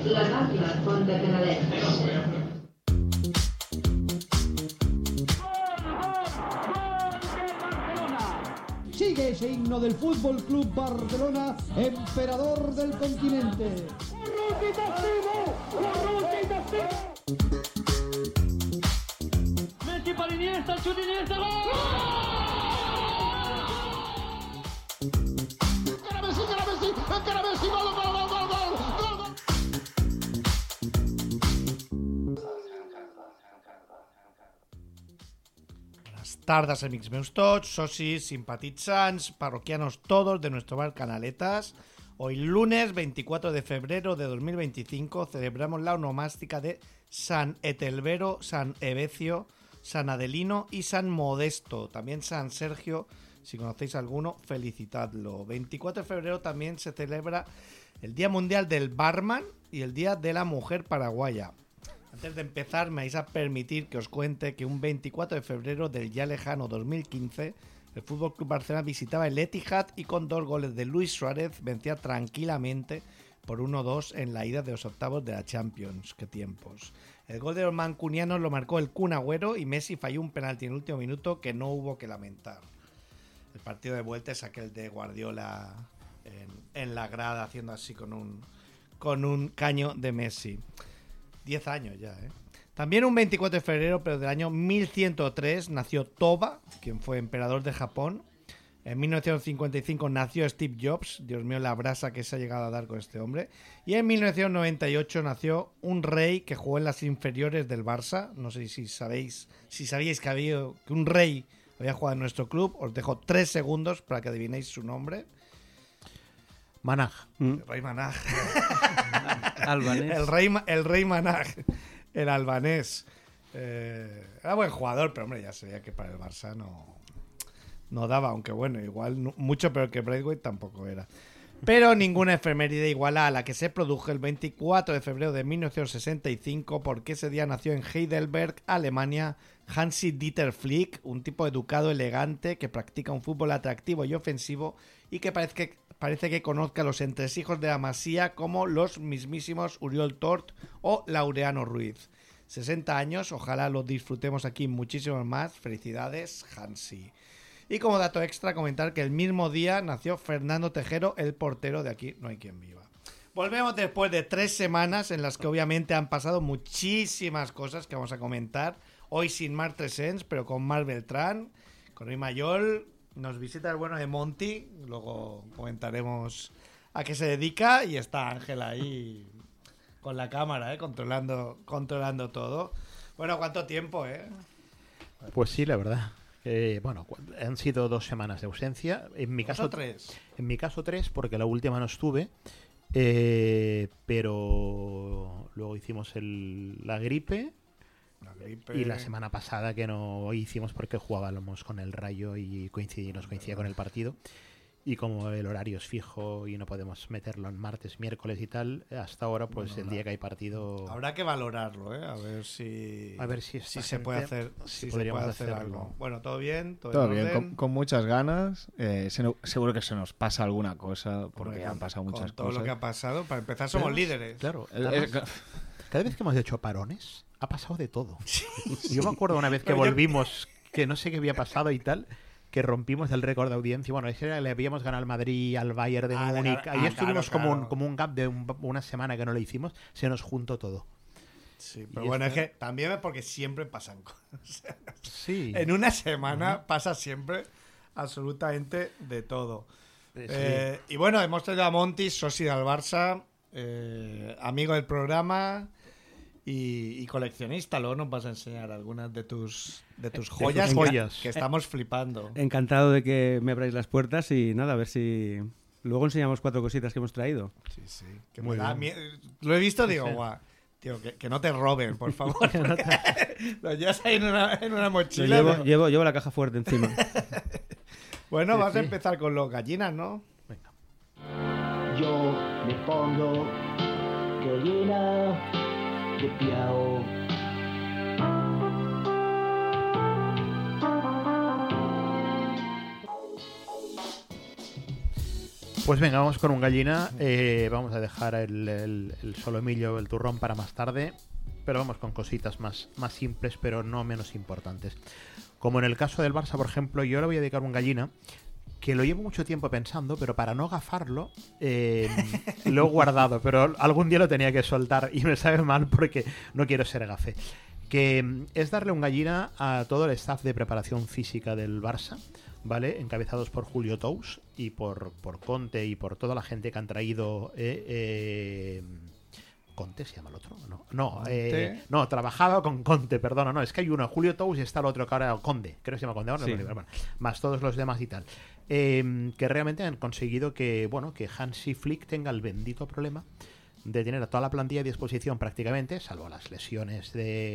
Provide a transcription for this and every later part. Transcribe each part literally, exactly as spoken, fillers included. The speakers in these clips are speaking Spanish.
la nostra font de Canalets. Sigue ese himno del Fútbol Club Barcelona, emperador del continente. Messi para Iniesta, el chute Iniesta, ¡gol! Encara Messi, encara Messi, encara Messi, gol, gol, gol, gol, gol, gol. Buenas tardes, amics meus tots, socis, simpatitzants, parroquianos todos de nuestro bar Canaletas. Hoy lunes veinticuatro de febrero de dos mil veinticinco celebramos la onomástica de San Etelvero, San Evecio, San Adelino y San Modesto. También San Sergio, si conocéis alguno, felicitadlo. veinticuatro de febrero también se celebra el Día Mundial del Barman y el Día de la Mujer Paraguaya. Antes de empezar, me vais a permitir que os cuente que un veinticuatro de febrero del ya lejano dos mil quince, el F C Barcelona visitaba el Etihad y con dos goles de Luis Suárez vencía tranquilamente por uno dos en la ida de los octavos de la Champions. ¡Qué tiempos! El gol de los mancunianos lo marcó el Kun Agüero y Messi falló un penalti en el último minuto que no hubo que lamentar. El partido de vuelta es aquel de Guardiola en, en la grada haciendo así con un, con un caño de Messi. Diez años ya, ¿eh? También un veinticuatro de febrero, pero del año mil ciento tres, nació Toba, quien fue emperador de Japón. En mil novecientos cincuenta y cinco nació Steve Jobs. Dios mío, la brasa que se ha llegado a dar con este hombre. Y en mil novecientos noventa y ocho nació un rey que jugó en las inferiores del Barça. No sé si sabéis, si sabíais que, había, que un rey había jugado en nuestro club. Os dejo tres segundos para que adivinéis su nombre. Manaj. El rey Manaj. Albanés. El rey, el rey Manaj. El albanés. Eh, era buen jugador, pero hombre, ya se veía que para el Barça no, no daba. Aunque bueno, igual no, mucho peor que Braithwaite tampoco era. Pero ninguna efeméride iguala a la que se produjo el veinticuatro de febrero de mil novecientos sesenta y cinco, porque ese día nació en Heidelberg, Alemania, Hansi Dieter Flick, un tipo educado, elegante, que practica un fútbol atractivo y ofensivo y que parece que, parece que conozca a los entresijos de la Masía como los mismísimos Uriol Tort o Laureano Ruiz. sesenta años, ojalá los disfrutemos aquí muchísimos más. Felicidades, Hansi. Y como dato extra, comentar que el mismo día nació Fernando Tejero, el portero de Aquí no hay quien viva. Volvemos después de tres semanas en las que obviamente han pasado muchísimas cosas que vamos a comentar. Hoy sin Marc Tresens, pero con Marc Beltrán, con Rey Mayol. Nos visita el bueno de Monty, luego comentaremos a qué se dedica. Y está Ángela ahí con la cámara, ¿eh? controlando, controlando todo. Bueno, ¿cuánto tiempo, eh? Pues sí, la verdad. Eh, bueno, han sido dos semanas de ausencia. En mi caso tres. En mi caso tres, porque la última no estuve. Eh, pero luego hicimos el, la gripe. La gripe. Y la semana pasada que no hicimos porque jugábamos con el Rayo y coincidí, nos coincidía con el partido. Y como el horario es fijo y no podemos meterlo en martes, miércoles y tal, hasta ahora pues bueno, el día que hay partido... Habrá que valorarlo, ¿eh? A ver si... A ver si, si se puede hacer, si se puede hacer algo. algo. Bueno, ¿todo bien? Todo, todo bien, con, con muchas ganas. Eh, se no, seguro que se nos pasa alguna cosa porque Hombre, han pasado muchas con todo cosas. Todo lo que ha pasado, para empezar somos Pero, líderes. Claro. Eh, cada vez que hemos hecho parones, ha pasado de todo. Yo me acuerdo una vez que volvimos, yo... que no sé qué había pasado y tal... que rompimos el récord de audiencia. Bueno, ese le habíamos ganado al Madrid, al Bayern de ah, Múnich. Ahí ah, estuvimos claro, como, claro. Un, como un gap de un, una semana que no lo hicimos. Se nos juntó todo. Sí, pero y bueno, este... es que también es porque siempre pasan cosas. Sí. En una semana uh-huh. pasa siempre absolutamente de todo. Sí. Eh, y bueno, hemos traído a Monty, socio del Barça, eh, amigo del programa... Y, y coleccionista, luego nos vas a enseñar algunas de tus de tus joyas, de tus joyas. Que, que estamos flipando. Encantado de que me abráis las puertas y nada, a ver si luego enseñamos cuatro cositas que hemos traído. Sí, sí. Que Muy me bien. Da Lo he visto, digo, sí. guau, tío, que, que no te roben, por favor. Lo llevas ahí en una, en una mochila. Llevo, pero... llevo, llevo la caja fuerte encima. Bueno, sí, vas sí. a empezar con los gallinas, ¿no? Venga. Yo me pongo gallina de piao. Pues venga, vamos con un gallina. Eh, vamos a dejar el, el, el solomillo, el turrón para más tarde. Pero vamos con cositas más, más simples, pero no menos importantes. Como en el caso del Barça, por ejemplo, yo le voy a dedicar un gallina que lo llevo mucho tiempo pensando, pero para no gafarlo, eh, lo he guardado. Pero algún día lo tenía que soltar y me sabe mal porque no quiero ser gafe. Que es darle un gallina a todo el staff de preparación física del Barça, ¿vale? Encabezados por Julio Tous y por, por Conte y por toda la gente que han traído... Eh, eh, ¿Conte se llama el otro? No, no, eh, no, trabajaba con Conte, perdona, no, es que hay uno, Julio Tous y está el otro que ahora Conde, creo que se llama Conde, ahora Sí. no, bueno, más todos los demás y tal. Eh, que realmente han conseguido que, bueno, que Hansi Flick tenga el bendito problema de tener a toda la plantilla a disposición prácticamente, salvo las lesiones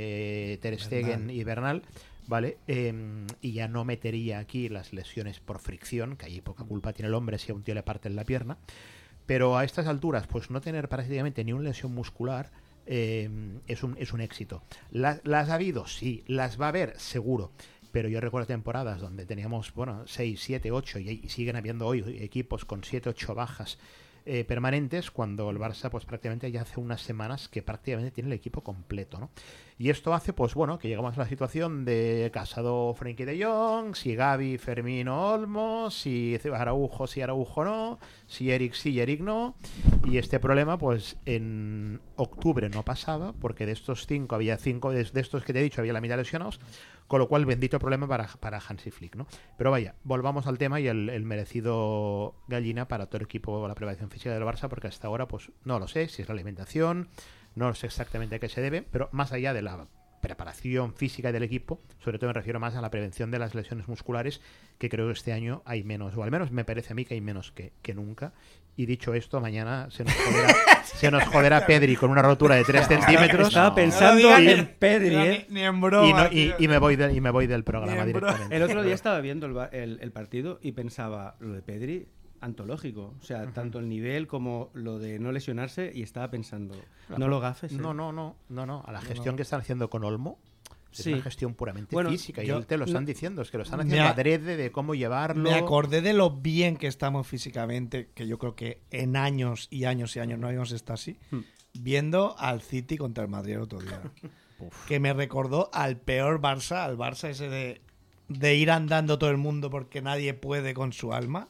de Ter Stegen y Bernal, ¿vale? Eh, y ya no metería aquí las lesiones por fricción, que ahí poca culpa tiene el hombre si a un tío le parten la pierna. Pero a estas alturas, pues no tener prácticamente ni una lesión muscular eh, es, un, es un éxito. La, ¿Las ha habido? Sí. ¿Las va a haber? Seguro. Pero yo recuerdo temporadas donde teníamos, bueno, seis, siete, ocho y, y siguen habiendo hoy equipos con siete, ocho bajas eh, permanentes, cuando el Barça pues prácticamente ya hace unas semanas que prácticamente tiene el equipo completo, ¿no? Y esto hace, pues bueno, que llegamos a la situación de Casado, Frenkie de Jong, si Gavi, Fermino, Olmo, si Araujo, si Araujo no, si Eric sí y Eric no. Y este problema, pues en octubre no pasaba, porque de estos cinco había cinco, de, de estos que te he dicho, había la mitad lesionados, con lo cual bendito problema para, para Hansi Flick, ¿no? Pero vaya, volvamos al tema y el, el merecido gallina para todo el equipo, la preparación física del Barça, porque hasta ahora, pues no lo sé, si es la alimentación, no sé exactamente a qué se debe, pero más allá de la preparación física del equipo, sobre todo me refiero más a la prevención de las lesiones musculares, que creo que este año hay menos, o al menos me parece a mí que hay menos que, que nunca. Y dicho esto, mañana se nos joderá, se nos joderá Pedri con una rotura de tres centímetros. Estaba pensando no, en Pedri, ni, ¿eh? ni en broma. Y, no, y, y, me voy de, y me voy del programa directamente. El otro día estaba viendo el, el, el partido y pensaba, lo de Pedri, antológico. O sea, uh-huh. tanto el nivel como lo de no lesionarse, y estaba pensando, no, no lo gafes. ¿eh? No, no, no, no, no. A la gestión no, no. que están haciendo con Olmo, es sí. una gestión puramente bueno, física. Yo, y te lo están diciendo, es que lo están haciendo adrede de cómo llevarlo. Me acordé de lo bien que estamos físicamente, que yo creo que en años y años y años no habíamos estado así, hmm. viendo al City contra el Madrid el otro día. Que me recordó al peor Barça, al Barça ese de, de ir andando todo el mundo porque nadie puede con su alma.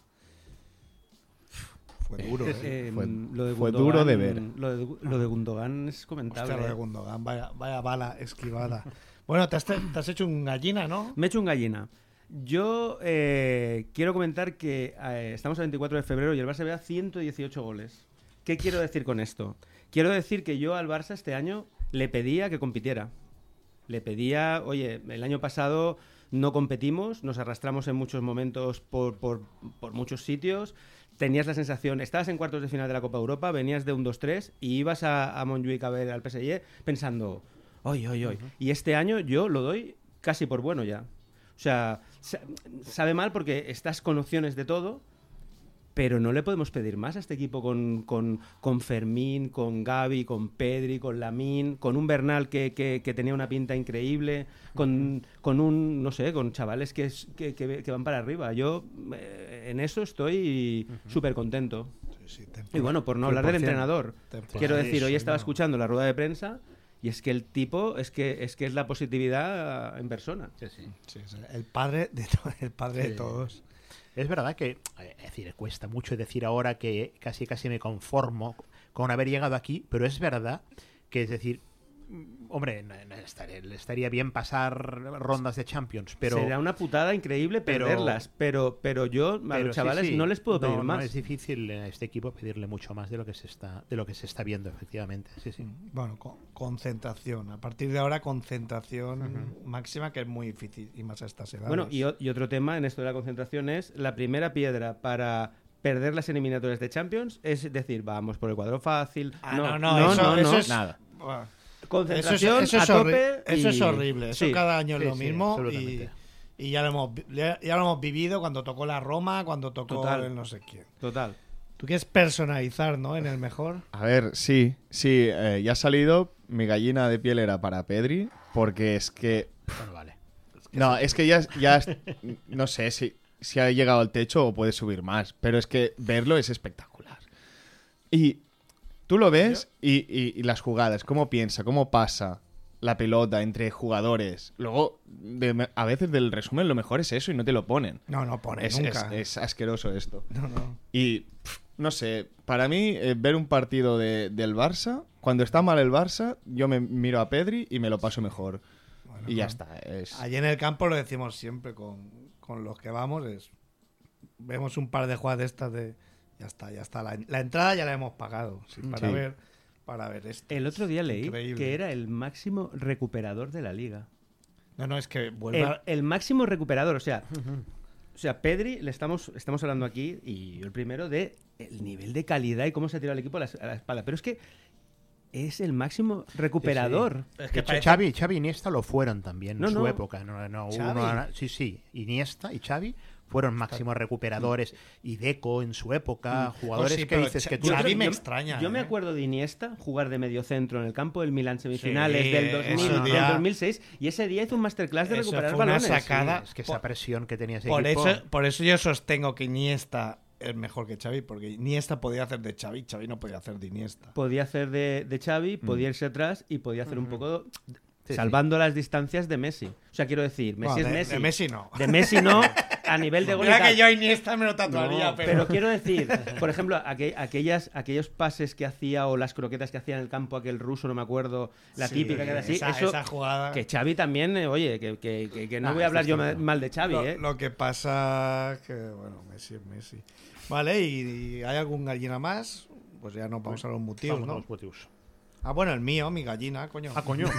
Fue duro, ¿eh? eh fue, lo de fue Gundogan, duro de ver. Lo de, lo de Gundogan es comentable. Hostia, lo de Gundogan, vaya, vaya bala esquivada. Bueno, te has, te has hecho un gallina, ¿no? Me he hecho un gallina. Yo eh, quiero comentar que eh, estamos a veinticuatro de febrero y el Barça vea ciento dieciocho goles. ¿Qué quiero decir con esto? Quiero decir que yo al Barça este año le pedía que compitiera. Le pedía, oye, el año pasado no competimos, nos arrastramos en muchos momentos por, por, por muchos sitios. Tenías la sensación, estabas en cuartos de final de la Copa Europa, venías de un dos tres y ibas a, a Montjuic a ver al P S G pensando, oye, oye, oye. Uh-huh. Y este año yo lo doy casi por bueno ya. O sea, sabe mal porque estás con opciones de todo, pero no le podemos pedir más a este equipo con, con, con Fermín, con Gavi, con Pedri, con Lamine, con un Bernal que, que, que tenía una pinta increíble, con, con un, no sé, con chavales que, que, que, que van para arriba. Yo eh, en eso estoy uh-huh. súper contento. Sí, sí, y bueno, por no hablar del entrenador, quiero decir, hoy estaba escuchando la rueda de prensa y es que el tipo es que es que es la positividad en persona. Sí, sí. Sí, sí. El padre de to- el padre sí. de todos. Es verdad que, es decir, cuesta mucho decir ahora que casi casi me conformo con haber llegado aquí, pero es verdad que, es decir, hombre, estaría bien pasar rondas de Champions, pero... Sería una putada increíble perderlas, pero, pero, pero yo a los chavales sí, sí. no les puedo pedir no, más. No, es difícil a este equipo pedirle mucho más de lo que se está de lo que se está viendo, efectivamente. Sí, sí. Bueno, con, concentración. A partir de ahora, concentración uh-huh. máxima, que es muy difícil, y más a estas edades. Bueno, y, y otro tema en esto de la concentración es la primera piedra para... perder las eliminatorias de Champions, es decir, vamos por el cuadro fácil. Ah, no, no, no, no, eso, no, eso no es nada. Bueno, concentración eso es, eso a es tope. Horri- eso es horrible. Eso sí, cada año sí, es lo sí, mismo. Y, y ya, lo hemos, ya, ya lo hemos vivido cuando tocó la Roma, cuando tocó Total. el no sé quién. Total. Tú quieres personalizar, ¿no? En el mejor. A ver, sí, sí. Eh, ya ha salido. Mi gallina de piel era para Pedri. Porque es que. Bueno, vale. Es que no, sí. es que ya, ya. No sé si. si ha llegado al techo o puede subir más, pero es que verlo es espectacular. Y tú lo ves y, y, y las jugadas, cómo piensa, cómo pasa la pelota entre jugadores. Luego, de, a veces del resumen lo mejor es eso y no te lo ponen. No, no pone Es, nunca. es, es asqueroso esto. No, no. Y, pff, no sé, para mí, eh, ver un partido de, del Barça, cuando está mal el Barça, yo me miro a Pedri y me lo paso mejor. Bueno, y ya no. está. Es... Allí en el campo lo decimos siempre con, con los que vamos. Es, vemos un par de jugadas de estas de... Ya está, ya está. La, la entrada ya la hemos pagado. Sí, para, Sí. ver, para ver esto. El otro día leí Increíble. que era el máximo recuperador de la liga. No, no, es que vuelve El, a... el máximo recuperador, o sea, o sea, Pedri, le estamos, estamos hablando aquí, y yo el primero, de el nivel de calidad y cómo se ha tirado el equipo a la, a la espalda. Pero es que es el máximo recuperador. Es De que hecho, parece- Xavi, Xavi y Iniesta lo fueron también No, en su no. época. No, no, ¿Xavi? uno- sí, sí. Iniesta y Xavi fueron máximos recuperadores. Y Deco en su época, jugadores Oh, sí, que pero dices Xa- que tú... yo Xavi creo- me yo- extraña, Yo me ¿eh? acuerdo de Iniesta jugar de mediocentro en el campo del Milan semifinales Sí, del, dos mil, ese del día- dos mil seis, y ese día hizo un masterclass de Eso recuperar fue una balones. sacada. Es que esa presión que tenía ese Por equipo... eso, por eso yo sostengo que Iniesta es mejor que Xavi, porque Iniesta podía hacer de Xavi, Xavi no podía hacer de Iniesta. Podía hacer de, de Xavi, Mm. podía irse atrás y podía hacer un poco... Sí, salvando las distancias de Messi. O sea, quiero decir, Messi Bueno, es de, Messi. de Messi no. De Messi no, a nivel de gol y Mira tal. que yo a Iniesta me lo tatuaría, No, pero... pero quiero decir, por ejemplo, aqu- aquellas, aquellos pases que hacía o las croquetas que hacía en el campo aquel ruso, no me acuerdo, la Sí, típica que era así, esa, eso, esa jugada... que Xavi también, eh, oye, que, que- que- que no Ah, voy a hablar esto yo está ma- claro. mal de Xavi, Lo, ¿eh? lo que pasa que, bueno, Messi es Messi. Vale, y, y ¿hay algún gallina más? Pues ya nos vamos a los motivos, Vamos a ¿no? los motivos. Ah, bueno, el mío, mi gallina, coño. Ah, coño.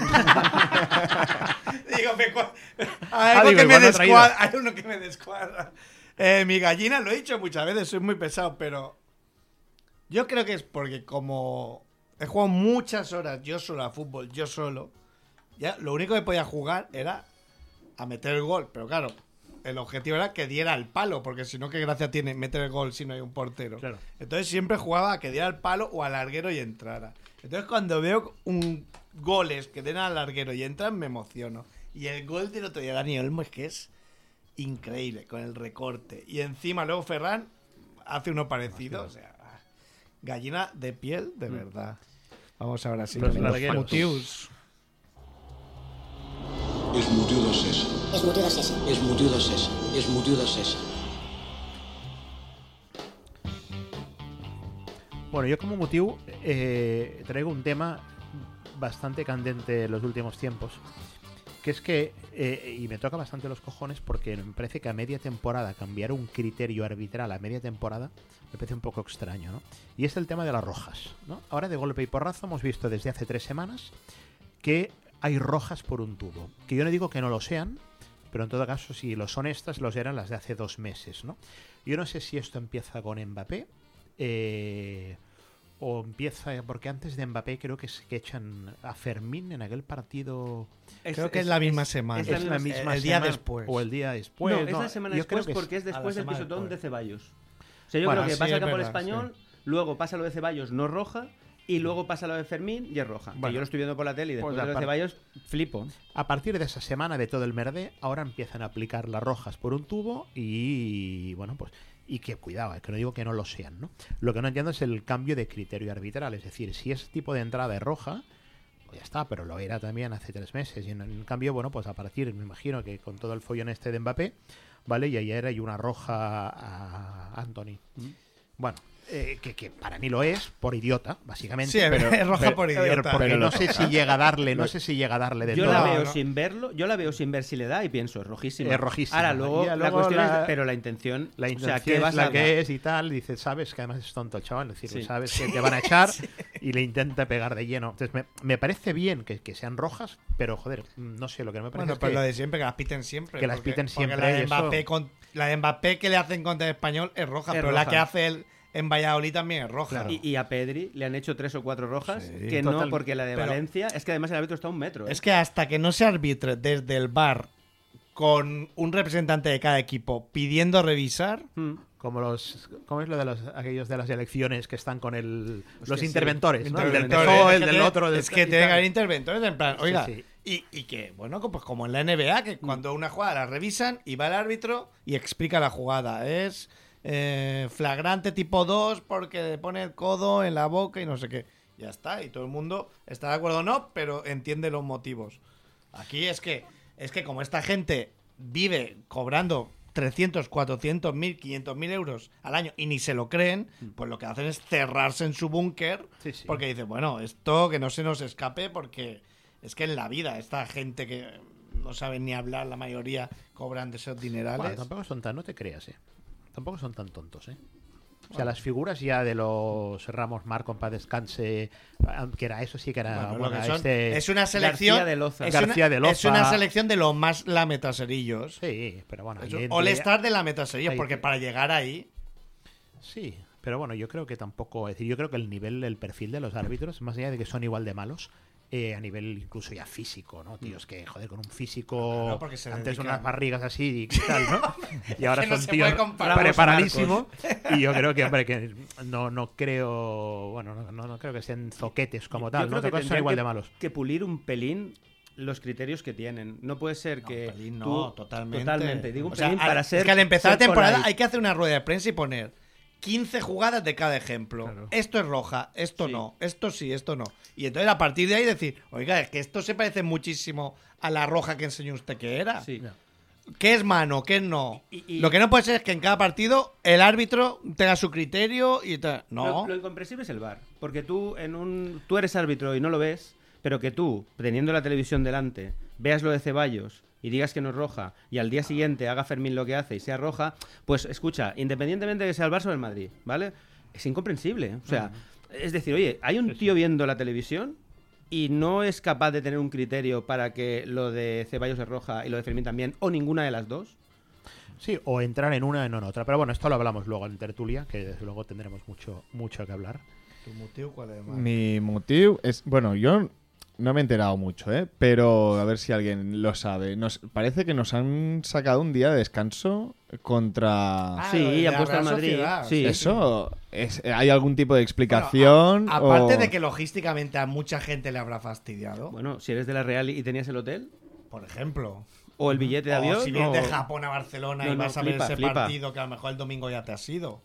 Digo, me cua- hay Ah, algo digo, que me igual lo ha traído. descuadra. Hay uno que me descuadra. Eh, mi gallina, lo he dicho muchas veces, soy muy pesado, pero yo creo que es porque como he jugado muchas horas yo solo a fútbol, yo solo, ya lo único que podía jugar era a meter el gol, pero claro, el objetivo era que diera el palo, porque si no, ¿qué gracia tiene meter el gol si no hay un portero? Claro. Entonces siempre jugaba a que diera el palo o al larguero y entrara. Entonces cuando veo un goles que den al larguero y entran, me emociono. Y el gol del otro día, Dani Olmo, es que es increíble, con el recorte. Y encima luego Ferran hace uno parecido. O sea, gallina de piel, de verdad. Vamos ahora sí. Los con los largueros. motivos. És motiu de césar. És motiu de césar. És motiu de césar. És motiu de césar. Bueno, yo como motivo eh, traigo un tema bastante candente en los últimos tiempos, que es que, eh, y me toca bastante los cojones porque me parece que a media temporada cambiar un criterio arbitral a media temporada me parece un poco extraño, ¿no? Y es el tema de las rojas, ¿no? Ahora de golpe y porrazo hemos visto desde hace tres semanas que hay rojas por un tubo, que yo no digo que no lo sean, pero en todo caso si lo son estas, los eran las de hace dos meses, ¿no? Yo no sé si esto empieza con Mbappé, eh, o empieza, porque antes de Mbappé creo que, es, que echan a Fermín en aquel partido. Creo que es la misma semana. es Es la misma el día semana, después. O el día después. no, es la semana yo creo después que es- porque es a la después del semana pisotón después. de Ceballos. O sea, yo Bueno, creo que sí, pasa es el campo del verdad, español, luego pasa lo de Ceballos, no roja, y luego pasa lo de Fermín y es roja. Que Bueno, yo lo estoy viendo por la tele y después pues de lo de aparte- Ceballos, flipo. A partir de esa semana de todo el merdé, ahora empiezan a aplicar las rojas por un tubo y, bueno, pues, y que cuidado, es que no digo que no lo sean, ¿no? Lo que no entiendo es el cambio de criterio arbitral, es decir, si ese tipo de entrada es roja, pues ya está, pero lo era también hace tres meses y en, en cambio, bueno, pues a partir, me imagino que con todo el follón este de Mbappé, ¿vale? Y ayer hay una roja a Anthony. Bueno, eh, que, que para mí lo es, por idiota, básicamente. Sí, pero, es roja pero- por pero idiota. porque Pero no lo- sé si llega a darle, no sé si llega a darle del Yo todo. la No, veo no. sin verlo, yo la veo sin ver si le da y pienso, es rojísima. Es rojísima. Ahora, luego, Ya la luego cuestión la- es, pero la intención, La o intención sea, ¿qué es vas la a que es y tal, dice, sabes que además es tonto el chaval, es decir, Sí. sabes que te van a echar y le intenta pegar de lleno. Entonces me, me parece bien que, que sean rojas, pero joder, no sé, lo que no me parece Bueno, es pero que- lo de siempre, que las piten siempre. que las porque- piten porque siempre, La y de, eso- Mbappé con, la de Mbappé que le hacen contra el Español es roja, Es pero roja. la que hace él en Valladolid también es roja. Y, y a Pedri le han hecho tres o cuatro rojas, Sí, que no, total. porque la de Pero- Valencia, es que además el árbitro está a un metro. ¿eh? Es que hasta que no se arbitre desde el bar con un representante de cada equipo pidiendo revisar, Mm. como los ¿cómo es lo de los aquellos de las elecciones que están con el Pues los que sí. interventores, ¿no? El del interventores, P S O E, es el que del tiene- otro, del- es que y tiene que tal. haber interventores en plan, oiga, Sí, sí. Y, y que, bueno, pues como en la N B A, que cuando una jugada la revisan y va el árbitro y explica la jugada. Es eh, flagrante tipo dos porque le pone el codo en la boca y no sé qué. Ya está, y todo el mundo está de acuerdo o no, pero entiende los motivos. Aquí es que, es que como esta gente vive cobrando trescientos, cuatrocientos mil, quinientos mil euros al año y ni se lo creen, pues lo que hacen es cerrarse en su búnker Sí, sí. porque dicen, bueno, esto que no se nos escape porque es que en la vida esta gente que no sabe ni hablar, la mayoría cobran de esos dinerales. Bueno, tampoco son tan, no te creas, ¿eh? Tampoco son tan tontos, ¿eh? O sea, las figuras ya de los Ramos Marco en paz descanse, que era eso sí que era... Bueno, lo bueno, que son- este- es una selección García de Loza. es, García una, de Loza. es una selección de los más lametaserillos. Sí, pero bueno... Es ahí un entre- All-Star de lametaserillos, ahí- porque para llegar ahí... Sí, pero bueno, yo creo que tampoco... Es decir, yo creo que el nivel, el perfil de los árbitros, más allá de que son igual de malos, eh, a nivel incluso ya físico, ¿no? Tíos que, joder, con un físico... Claro, porque se antes dedican- unas barrigas así y tal, ¿no? Y ahora Que no son se tíos puede comparar. preparadísimos. Y yo creo que, hombre, que no, no creo... Bueno, no, no, no creo que sean zoquetes como tal, Yo creo ¿no? que Otra cosa, son tendrían igual que, de malos. que pulir un pelín los criterios que tienen. No puede ser No, que pelín no, tú- totalmente. totalmente. Digo un O sea, pelín al- para ser es que al empezar la ser temporada polite. hay que hacer una rueda de prensa y poner quince jugadas de cada ejemplo. Claro. Esto es roja, esto Sí. no, esto sí, esto no. Y entonces a partir de ahí decir, oiga, es que esto se parece muchísimo a la roja que enseñó usted que era. Sí. ¿Qué es mano? ¿Qué es no? Y- y- Lo que no puede ser es que en cada partido el árbitro tenga su criterio y tal. No. Lo, lo incomprensible es el V A R. Porque tú en un tú eres árbitro y no lo ves, pero que tú, teniendo la televisión delante, veas lo de Ceballos y digas que no es roja, y al día siguiente haga Fermín lo que hace y sea roja, pues escucha, independientemente de que sea el Barça o el Madrid, ¿vale? Es incomprensible. O sea, es decir, oye, hay un tío viendo la televisión y no es capaz de tener un criterio para que lo de Ceballos es roja y lo de Fermín también, o ninguna de las dos. Sí, o entrar en una y no en otra. Pero bueno, esto lo hablamos luego en tertulia, que desde luego tendremos mucho, mucho que hablar. ¿Tu motivo cuál es, Marc? Mi motivo es... Bueno, yo no me he enterado mucho, ¿eh? Pero a ver si alguien lo sabe. Nos, parece que nos han sacado un día de descanso contra... Ah, Sí, lo de la han puesto al Real Madrid. Sociedad, Sí. ¿Eso? Es, ¿Hay algún tipo de explicación? Bueno, a- aparte o- de que logísticamente a mucha gente le habrá fastidiado, Bueno, si eres de la Real y tenías el hotel, por ejemplo. o el billete de avión, O si vienes o- de Japón a Barcelona No, y no, vas a flipa, ver ese flipa. partido que a lo mejor el domingo ya te has ido.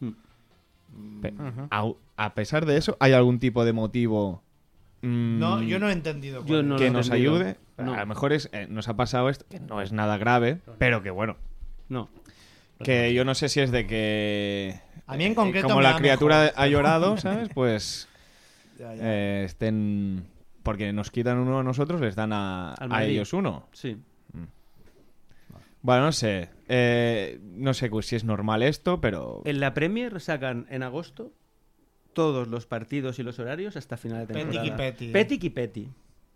Pe- a, a pesar de eso, ¿hay algún tipo de motivo mm, No, yo no he entendido. Yo cuál no es. lo que he nos entendido. ayude? No. A lo mejor es, eh, nos ha pasado esto, que no es nada grave, pero que bueno. No. Que yo no sé si es de que... A mí en eh, concreto como me la da criatura mejor. ha llorado, ¿sabes? Pues Ya, ya. eh, estén... Porque nos quitan uno a nosotros, les dan a, Al a Madrid. ellos uno. Sí. Bueno, no sé. Eh, no sé si es normal esto, pero... En la Premier sacan en agosto todos los partidos y los horarios hasta final de temporada. Petit y petit. Petit y petit.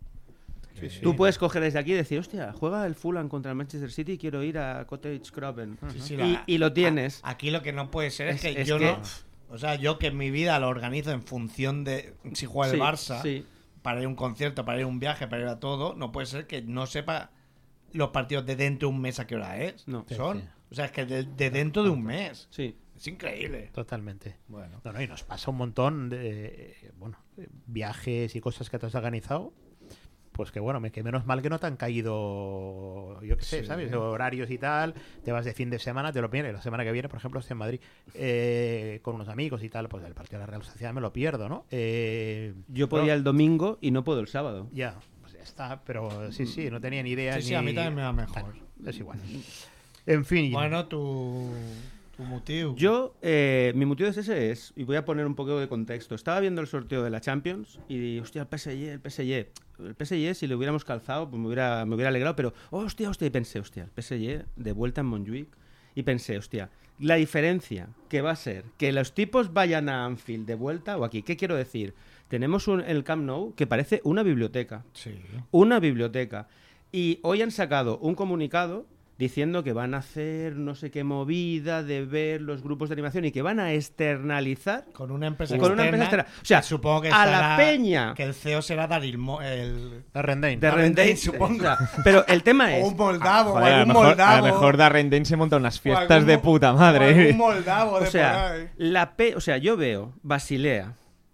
Tú puedes coger desde aquí y decir, hostia, juega el Fulham contra el Manchester City y quiero ir a Cottage Croven. Sí, sí, y, la- y lo tienes. a- Aquí lo que no puede ser es, Es- que es yo que- no. O sea, yo que mi vida lo organizo en función de si juega el Sí, Barça, sí. para ir a un concierto, para ir a un viaje, para ir a todo, no puede ser que no sepa los partidos de dentro de un mes a qué hora es. No. Sí, Son. sí. O sea, es que de, de dentro de un mes. Sí. Es increíble. Totalmente. Bueno. No, no, y nos pasa un montón de eh, bueno, eh, viajes y cosas que te has organizado. Pues que bueno, me, que menos mal que no te han caído, yo qué sé, Sí. ¿sabes? Horarios y tal. Te vas de fin de semana, te lo pierdes. La semana que viene, por ejemplo, estoy en Madrid eh, con unos amigos y tal. Pues el partido de la Real Sociedad me lo pierdo, ¿no? Eh, Yo podía pero- el domingo y no puedo el sábado. Ya, pues ya está. Pero sí, sí, no tenía ni idea. Sí, sí, ni- a mí también me va mejor. Bueno, es igual. En fin. Bueno, tu, tu motivo. Yo, eh, mi motivo es ese es, y voy a poner un poco de contexto. Estaba viendo el sorteo de la Champions y di, hostia, el P S G, el P S G. El P S G, si le hubiéramos calzado, pues me hubiera, me hubiera alegrado, pero, hostia, hostia, y pensé, hostia, el P S G de vuelta en Montjuic. Y pensé, hostia, la diferencia que va a ser que los tipos vayan a Anfield de vuelta o aquí. ¿Qué quiero decir? Tenemos un, el Camp Nou que parece una biblioteca. Sí. Una biblioteca. Y hoy han sacado un comunicado diciendo que van a hacer no sé qué movida de ver los grupos de animación y que van a externalizar Con una empresa con una externa, empresa externa. O sea, que supongo que a la estará- peña Que el C E O será Daryl Mo- el Rendain. de Darren Rendain, Dane, supongo. o sea, pero el tema es O un moldavo, o Joder, a, lo algún mejor, moldavo. a lo mejor Darren Dane se monta unas o fiestas algún de mo- puta o madre. algún moldavo de o por sea, ahí. la P, o sea, yo veo Basilea,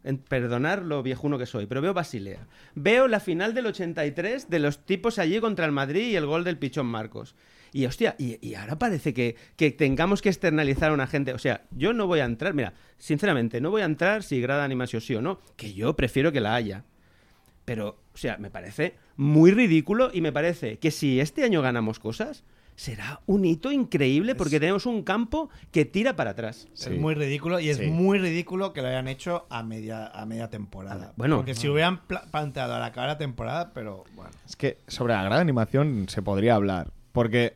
en- perdonar lo viejuno que soy, pero veo Basilea. Veo la final del ochenta y tres de los tipos allí contra el Madrid y el gol del Pichón Marcos. Y hostia, y, y ahora parece que, que tengamos que externalizar a una gente. O sea, yo no voy a entrar, mira, sinceramente, no voy a entrar si grada animación sí o no, que yo prefiero que la haya. Pero, o sea, me parece muy ridículo y me parece que si este año ganamos cosas, será un hito increíble porque es... tenemos un campo que tira para atrás. Sí. Es muy ridículo y es sí. muy ridículo que lo hayan hecho a media, a media temporada. Bueno, porque si hubieran pla- planteado al acabar la temporada, pero bueno. Es que sobre la gran animación se podría hablar. Porque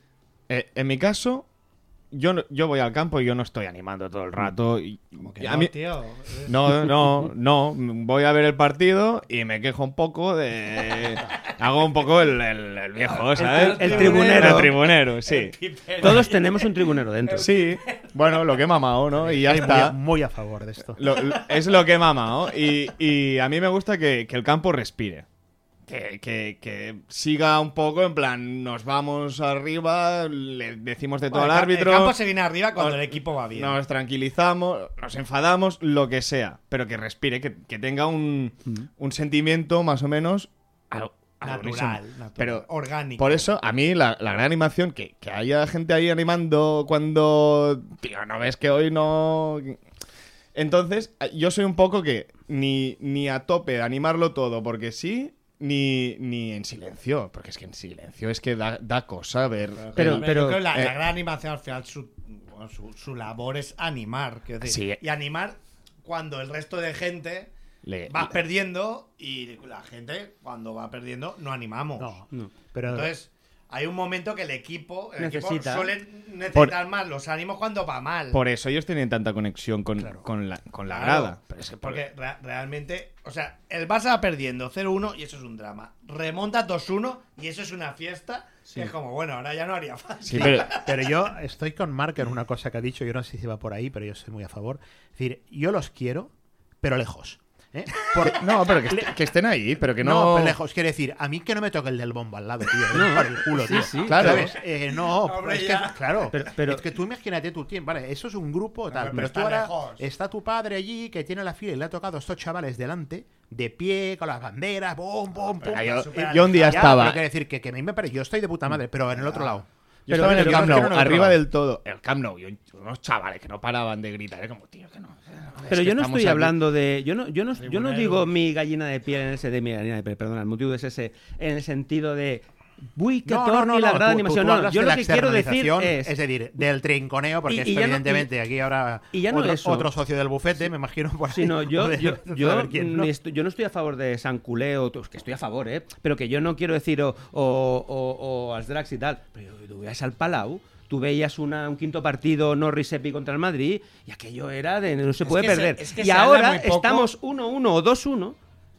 eh, en mi caso, yo, no- yo voy al campo y yo no estoy animando todo el rato. Y, Como que y a no, mí- tío. No, no, no. Voy a ver el partido y me quejo un poco de... Hago un poco el, el- el viejo, ¿sabes? el tribunero. El tribunero, sí. Todos tenemos un tribunero dentro. Sí, bueno, lo que he mamado, ¿no? Y ya Estoy muy, está. a, muy a favor de esto. Lo- lo- es lo que he mamado. Y, y a mí me gusta que, que el campo respire. Que, que- que siga un poco, en plan, nos vamos arriba, le decimos de todo Bueno, al el ca- árbitro. El campo se viene arriba cuando Nos- el equipo va bien. Nos tranquilizamos, nos enfadamos, lo que sea. Pero que respire, que, que tenga un, un sentimiento más o menos al- al natural, unísono. natural, Pero orgánico. por eso, a mí la, la gran animación, que, que haya gente ahí animando cuando... Tío, ¿no ves que hoy no...? Entonces, yo soy un poco que ni, ni a tope de animarlo todo porque sí, ni, ni en silencio. Porque es que en silencio es que da, da cosa ver... Pero- Yo pero- creo que la, eh, la gran animación al final su, bueno, su, su labor es animar, quiero decir, Sí. y animar cuando el resto de gente le- va le- perdiendo y la gente cuando va perdiendo no animamos. No, No. pero Entonces hay un momento que el equipo, el equipo Necesita. suele necesitar más los ánimos cuando va mal. Por eso ellos tienen tanta conexión con, Claro. con, la, con la Claro, grada. Pero es que por- porque re- realmente, o sea, el Barça va perdiendo cero uno y eso es un drama. Remonta dos uno y eso es una fiesta. Que es como, bueno, ahora ya no haría falta. Sí, pero- Pero yo estoy con Mark en una cosa que ha dicho, yo no sé si va por ahí, pero yo estoy muy a favor. Es decir, yo los quiero, pero lejos. ¿eh? Por- no, pero que, est- que estén ahí, pero que no, no... pero lejos, quiere decir, a mí que no me toque el del bombo al lado, tío. No, por el culo, tío. sí, claro. ¿Sabes? Eh, no, Hombre, es que, ya. claro, Pero- pero- es que tú imagínate tu tiempo, vale, eso es un grupo tal, pero pero, está tú ahora lejos. está tu padre allí que tiene la fila y le ha tocado a estos chavales delante, de pie, con las banderas, bum, bum, pum. Pero yo, Súper yo un día Ya, estaba... pero quiere decir que, que a mí me parece, yo estoy de puta madre, pero en el otro lado. Yo Pero- estaba en el pero Camp yo Nou, quiero en el arriba otro del todo. El Camp Nou, y un- unos chavales que no paraban de gritar. Era como, tío, que no. Pero es yo que no estamos estoy aquí. hablando de. Yo no, yo no, yo no Tribunero. digo mi gallina de piel en ese de mi gallina de piel, perdona, el motivo es ese, en el sentido de. Uy, que torni la gran tú- animación. tú No, hablas yo de lo la que quiero decir externalización, es. es decir, del trinconeo, porque Y- y esto ya no- evidentemente aquí ahora y ya no otro, eso. otro socio del bufete, me imagino por ahí. Sí, no, yo, Poder yo, yo, saber quién, ¿no? ni estoy, yo no estoy a favor de San Culeo, que estoy a favor, ¿eh? Pero que yo no quiero decir o, o, o, o als Dracs y tal. Pero tú veías al Palau, tú veías una, un quinto partido Norris-Epi contra el Madrid y aquello era de no se puede que se- perder. es que y se habla ahora muy poco. estamos uno uno o dos uno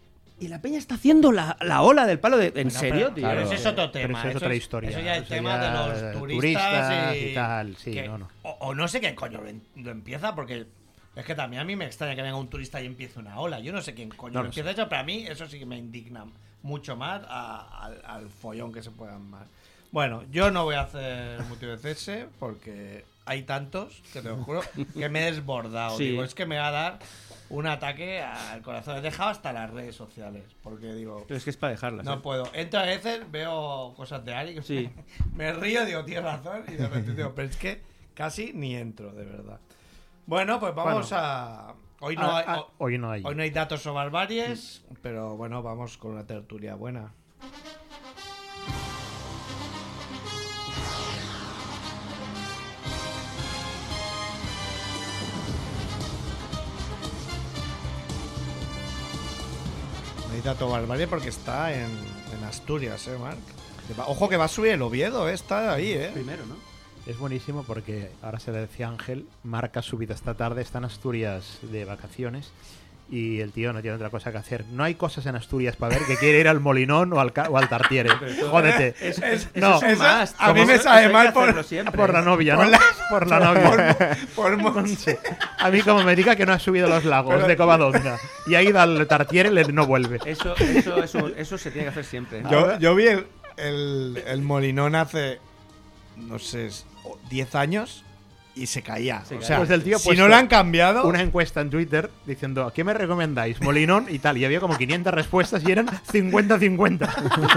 y la peña está haciendo la, la ola del palo de... ¿En Bueno, serio, pero- tío? pero ese es otro Pero tema. eso es otra historia. Eso ya es el Eso tema ya de los turistas, turistas y, y tal, sí, que- no, no. O, o no sé qué coño lo, en- lo empieza, porque es que también a mí me extraña que venga un turista y empiece una ola. Yo no sé quién coño No lo lo empieza eso, pero a mí eso sí que me indigna mucho más a- al, al follón que se puedan más. Bueno, yo no voy a hacer motivo de cese porque hay tantos que te lo juro que me he desbordado. Sí. Digo, es que me va a dar un ataque al corazón. He dejado hasta las redes sociales porque digo, Pero es que es para dejarlas. no ¿eh? puedo. Entro a veces, veo cosas de Ari que Sí. me río, digo, tienes razón, y de repente digo, pero es que casi ni entro, de verdad. Bueno, pues vamos Bueno. a... Hoy no, Ah, hay, ah, hoy no hay. hoy no hay datos o barbaries, pero bueno, vamos con una tertulia buena. No hay dato o barbarie porque está en, en Asturias, ¿eh, Marc? Que va- Ojo que va a subir el Oviedo, ¿eh? Está ahí, ¿eh? Primero, ¿no? Es buenísimo porque ahora se le decía Ángel, Marca ha subido esta tarde, está en Asturias de vacaciones y el tío no tiene otra cosa que hacer. No hay cosas en Asturias para ver que quiere ir al Molinón o al, ca- o al Tartiere. Jódete. no, Eso es un must. a mí Como me eso- sabe eso hay mal que por- hacerlo siempre. por la novia, Por ¿no? la- Por la novia. Por Monse. A mí como me diga que no ha subido los lagos de Covadonga y ha ido al Tartiere, le- no vuelve. Eso, eso, eso, eso se tiene que hacer siempre. Yo, yo vi el, el, el Molinón hace, no sé, diez años y se caía. Se o caía. sea, Pues el tío ha si puesto no lo han cambiado. una encuesta en Twitter diciendo ¿a qué me recomendáis? Molinón y tal. Y había como quinientas respuestas y eran cincuenta cincuenta.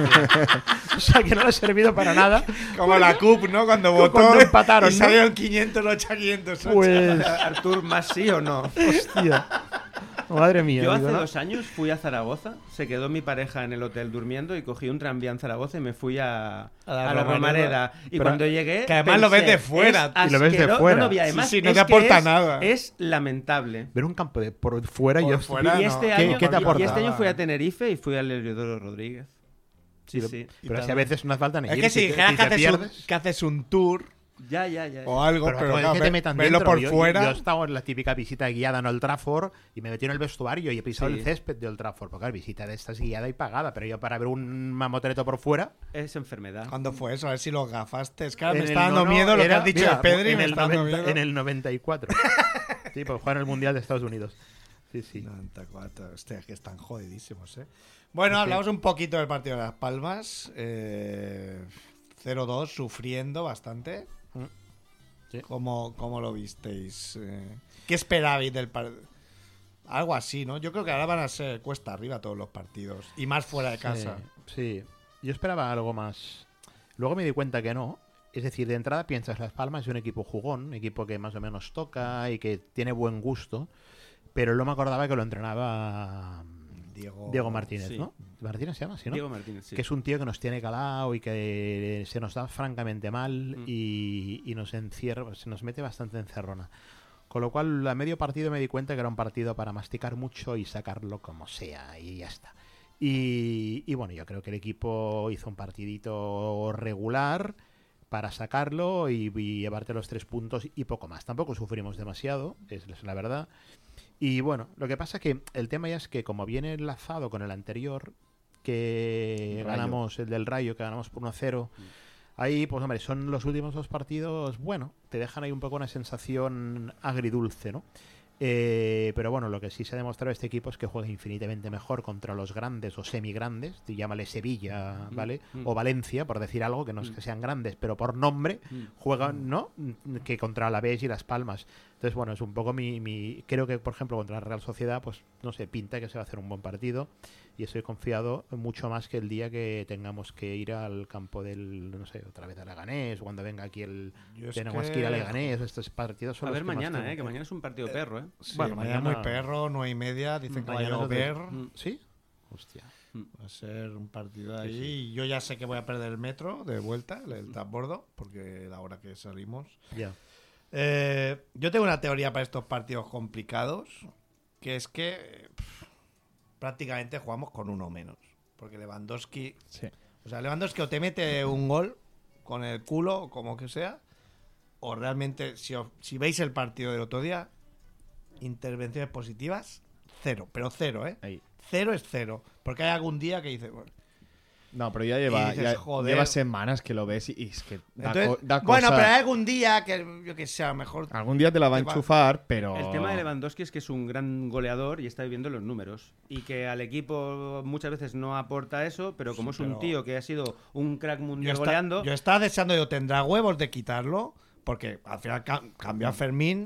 O sea que no le ha servido para nada. Como la C U P, ¿no? Cuando votó Cuando empataron, y ¿no? salieron quinientos ocho a quinientos ocho. Pues, Artur, ¿más sí o no? hostia. Madre mía. Yo hace digo, ¿no? dos años fui a Zaragoza, se quedó mi pareja en el hotel durmiendo y cogí un tranvía en Zaragoza y me fui a, A la a la Romareda. Romareda. Y Pero cuando llegué. que además lo ves de fuera, es y lo ves de asquero- fuera. No, no, y además Sí, sí, no es te que aporta es- nada. Es lamentable. Ver un campo de por fuera Por yo fuera, y no. este ¿Qué- año, qué te y aporta? este año fui a Tenerife y fui al Heliodoro Rodríguez. Sí, Sí, sí. Pero si a veces no hace falta ni Es ir, que si te- dijeras si que, te haces un, pierdes. que haces un tour Ya, ya, ya. o algo, Pero, pero, joder, claro, que te ve- metan verlo dentro. por yo, fuera. Yo he estado en la típica visita guiada en Old Trafford y me metí en el vestuario y he pisado Sí. el césped de Old Trafford. Porque la visita de esta es guiada y pagada, pero yo para ver un mamotreto por fuera. Es enfermedad. ¿Cuándo fue eso? A ver si lo gafaste. Es que ahora me en está el- dando no, no, miedo lo era- que has dicho mira, de Pedri. en me el, está dando noventa miedo. en el noventa y cuatro. Sí, pues jugar en el Mundial de Estados Unidos. Sí, sí. noventa y cuatro. Hostia, que están jodidísimos, ¿eh? Bueno, hablamos un poquito del partido de Las Palmas. Eh, cero dos, sufriendo bastante. Sí. ¿Cómo, cómo lo visteis? Eh, ¿Qué esperabais del partido? Algo así, ¿no? Yo creo que ahora van a ser cuesta arriba todos los partidos. Y más fuera de casa. Sí, sí. Yo esperaba algo más. Luego me di cuenta que no. Es decir, de entrada piensas Las Palmas es un equipo jugón, un equipo que más o menos toca y que tiene buen gusto, pero no me acordaba que lo entrenaba Diego, Diego Martínez, sí. ¿no? Martínez se llama, ¿sí, no? Diego Martínez, sí. Que es un tío que nos tiene calado y que se nos da francamente mal Mm. y, y nos encierra, se nos mete bastante encerrona. Con lo cual, a medio partido me di cuenta que era un partido para masticar mucho y sacarlo como sea, y ya está. Y, y bueno, yo creo que el equipo hizo un partidito regular para sacarlo y, y llevarte los tres puntos y poco más. Tampoco sufrimos demasiado, es la verdad. Y bueno, lo que pasa que el tema ya es que como viene enlazado con el anterior, que Rayo. ganamos, el del Rayo, que ganamos por uno cero, ahí, pues hombre, son los últimos dos partidos, bueno, te dejan ahí un poco una sensación agridulce, ¿no? Eh, pero bueno, lo que sí se ha demostrado este equipo es que juega infinitamente mejor contra los grandes o semigrandes, llámale Sevilla, ¿vale? Mm. O Valencia, por decir algo, que no es que sean grandes, pero por nombre Mm. juegan, ¿no? Que contra la Alavés y Las Palmas. Entonces, bueno, es un poco mi, mi... Creo que, por ejemplo, contra la Real Sociedad, pues, no sé, pinta que se va a hacer un buen partido y estoy confiado mucho más que el día que tengamos que ir al campo del, no sé, otra vez a Leganés, o cuando venga aquí el... Yo es Tenemos que... que- ir a Leganés, estos partidos son A los ver que más mañana, tengo eh, que mañana es un partido perro, eh. Sí, Bueno, mañana mañana- muy perro, nueve y media. Dicen que va a Mañana llover. nosotros- ¿Sí? Hostia. Va a ser un partido ahí. Y yo ya sé que voy a perder el metro de vuelta, el transbordo, porque la hora que salimos. Ya. Eh, yo tengo una teoría para estos partidos complicados, que es que pff, prácticamente jugamos con uno menos. Porque Lewandowski... Sí. O sea, Lewandowski o te mete un gol con el culo, o como que sea, o realmente, si, os- si veis el partido del otro día, intervenciones positivas, cero. Pero cero, ¿eh? Ahí. Cero es cero. Porque hay algún día que dice... Bueno, No, pero ya lleva, dices, ya joder. lleva semanas que lo ves y, y es que da, entonces, co- da bueno, cosa- pero hay algún día que, yo que sé, a lo mejor... Algún día te la va a te va- enchufar, pero... El tema de Lewandowski es que es un gran goleador y está viviendo los números. Y que al equipo muchas veces no aporta eso, pero como Sí, es un pero- tío que ha sido un crack Yo, mundial está- goleando, yo estaba deseando, yo tendrá huevos de quitarlo, porque al final ca- cambió a Fermín.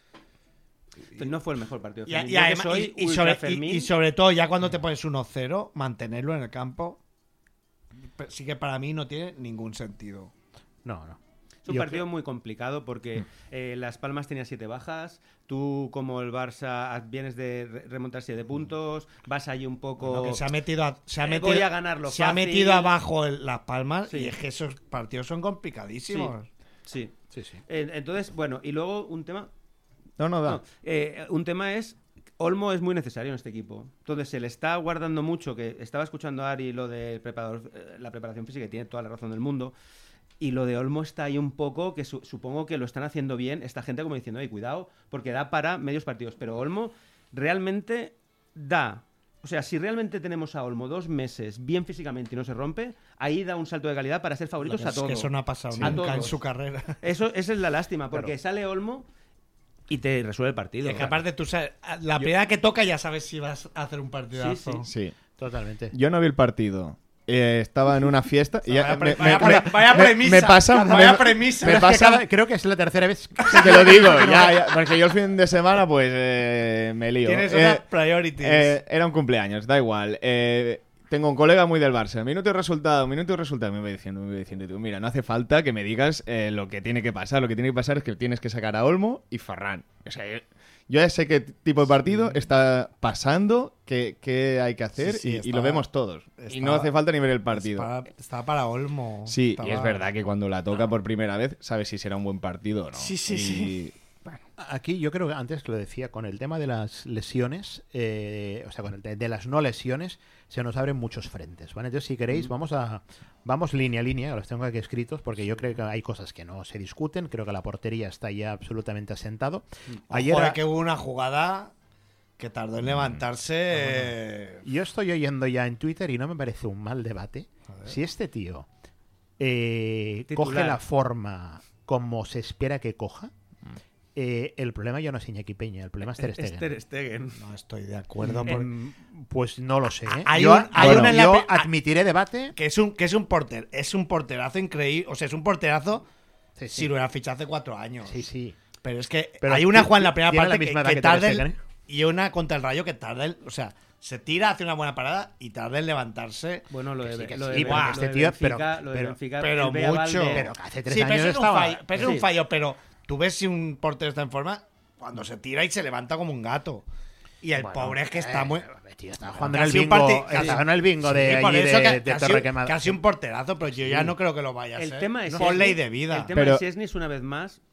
no fue el mejor partido. Y, Fermín. y Yo que además- soy y- y ultra sobre, y- Fermín, y sobre todo, ya cuando te pones uno cero, mantenerlo en el campo, pe- sí que para mí no tiene ningún sentido. No, no. es un Yo partido muy complicado porque eh, Las Palmas tenía siete bajas, tú como el Barça vienes de re- remontar siete puntos, vas allí un poco... Bueno, que se ha metido, a- se ha Eh, metido, voy a ganarlo se ha fácil. metido abajo el- las palmas Sí. y es que esos partidos son complicadísimos. Sí. Sí, sí. Eh, entonces, bueno, y luego un tema... No, no da. No, eh, un tema es... Olmo es muy necesario en este equipo. Entonces se le está guardando mucho, que estaba escuchando a Ari lo de preparador, eh, la preparación física, y tiene toda la razón del mundo. Y lo de Olmo está ahí un poco, que su- supongo que lo están haciendo bien esta gente como diciendo, oye, cuidado, porque da para medios partidos. Pero Olmo realmente da... O sea, si realmente tenemos a Olmo dos meses bien físicamente y no se rompe, ahí da un salto de calidad para ser favoritos a Es todo. que eso no ha pasado A nunca en todos. su carrera. Eso, esa es la lástima, porque sale Olmo y te resuelve el partido. Es que aparte tú sabes, la primera que toca ya sabes si vas a hacer un partidazo. Sí, Sí. Totalmente. Yo no vi el partido. eh, estaba en una fiesta y Vaya ya pre- me, me- vaya pre- me- vaya me- premisa. me pasa Vaya me- premisa. me Pero es que pasa cada- creo que es la tercera vez. te lo digo ya, ya, porque yo el fin de semana pues eh, me lío. Tienes Eh, otras priorities. eh, era un cumpleaños, da igual. Eh, tengo un colega muy del Barça. Minuto y resultado, minuto y resultado. Me voy diciendo, me voy diciendo, y tú, mira, no hace falta que me digas eh, lo que tiene que pasar. Lo que tiene que pasar es que tienes que sacar a Olmo y Ferran. O sea, yo, yo ya sé qué tipo de partido está pasando, qué, qué hay que hacer Sí, sí, y, y está- lo vemos todos. y está- no hace falta ni ver el partido. Estaba, estaba para Olmo. Sí, Estaba- y es verdad que cuando la toca por primera vez, sabes si será un buen partido o no. Sí, sí, Y- sí. Aquí yo creo que antes lo decía, con el tema de las lesiones, eh, o sea, con el de, de las no lesiones, se nos abren muchos frentes, ¿vale? Entonces, si queréis, vamos a vamos línea a línea, los tengo aquí escritos, porque yo creo que hay cosas que no se discuten, creo que la portería está ya absolutamente asentado. Ayer Ojo, a- eh, que hubo una jugada que tardó en levantarse. eh, yo estoy oyendo ya en Twitter y no me parece un mal debate. Si este tío eh, Titular. coge la forma como se espera que coja, eh, el problema ya no es Iñaki Peña, el problema es Ter Stegen. Es Ter Stegen. No estoy de acuerdo. por- Em, pues no lo sé. ¿eh? Hay yo un- hay bueno, una en la yo pe- admitiré debate. Que es un, que es un porter, es un porterazo increíble. O sea, es un porterazo Sí, sí. si lo hubiera fichado hace cuatro años. Sí, sí. Pero es que Pero hay una ti- Juan en la primera tiene la parte que, misma edad que que Ter tarda el- Stegen, ¿eh? y una contra el Rayo que tarda el, o sea, se tira, hace una buena parada y tarda en levantarse. Bueno, lo de, sí, que lo sí, de, porque lo este de tío- Benfica, pero- lo de pero- Benfica, pero el ve a mucho. Valde. Pero que hace tres Sí, pero años eso es un estaba. fallo, pero eso es Sí. un fallo, pero tú ves si un portero está en forma cuando se tira y se levanta como un gato. Y el Bueno, pobre es que está eh, muy. tío, está jugando en el Casi un bingo, parti- está casi- en el bingo Sí, de, por allí eso de, que- de casi, Torrequemada. casi un porterazo, pero yo ya no creo que lo vaya a El ser. tema es por Szczęsny- ley de vida. El tema Pero- de Szczęsny es una vez más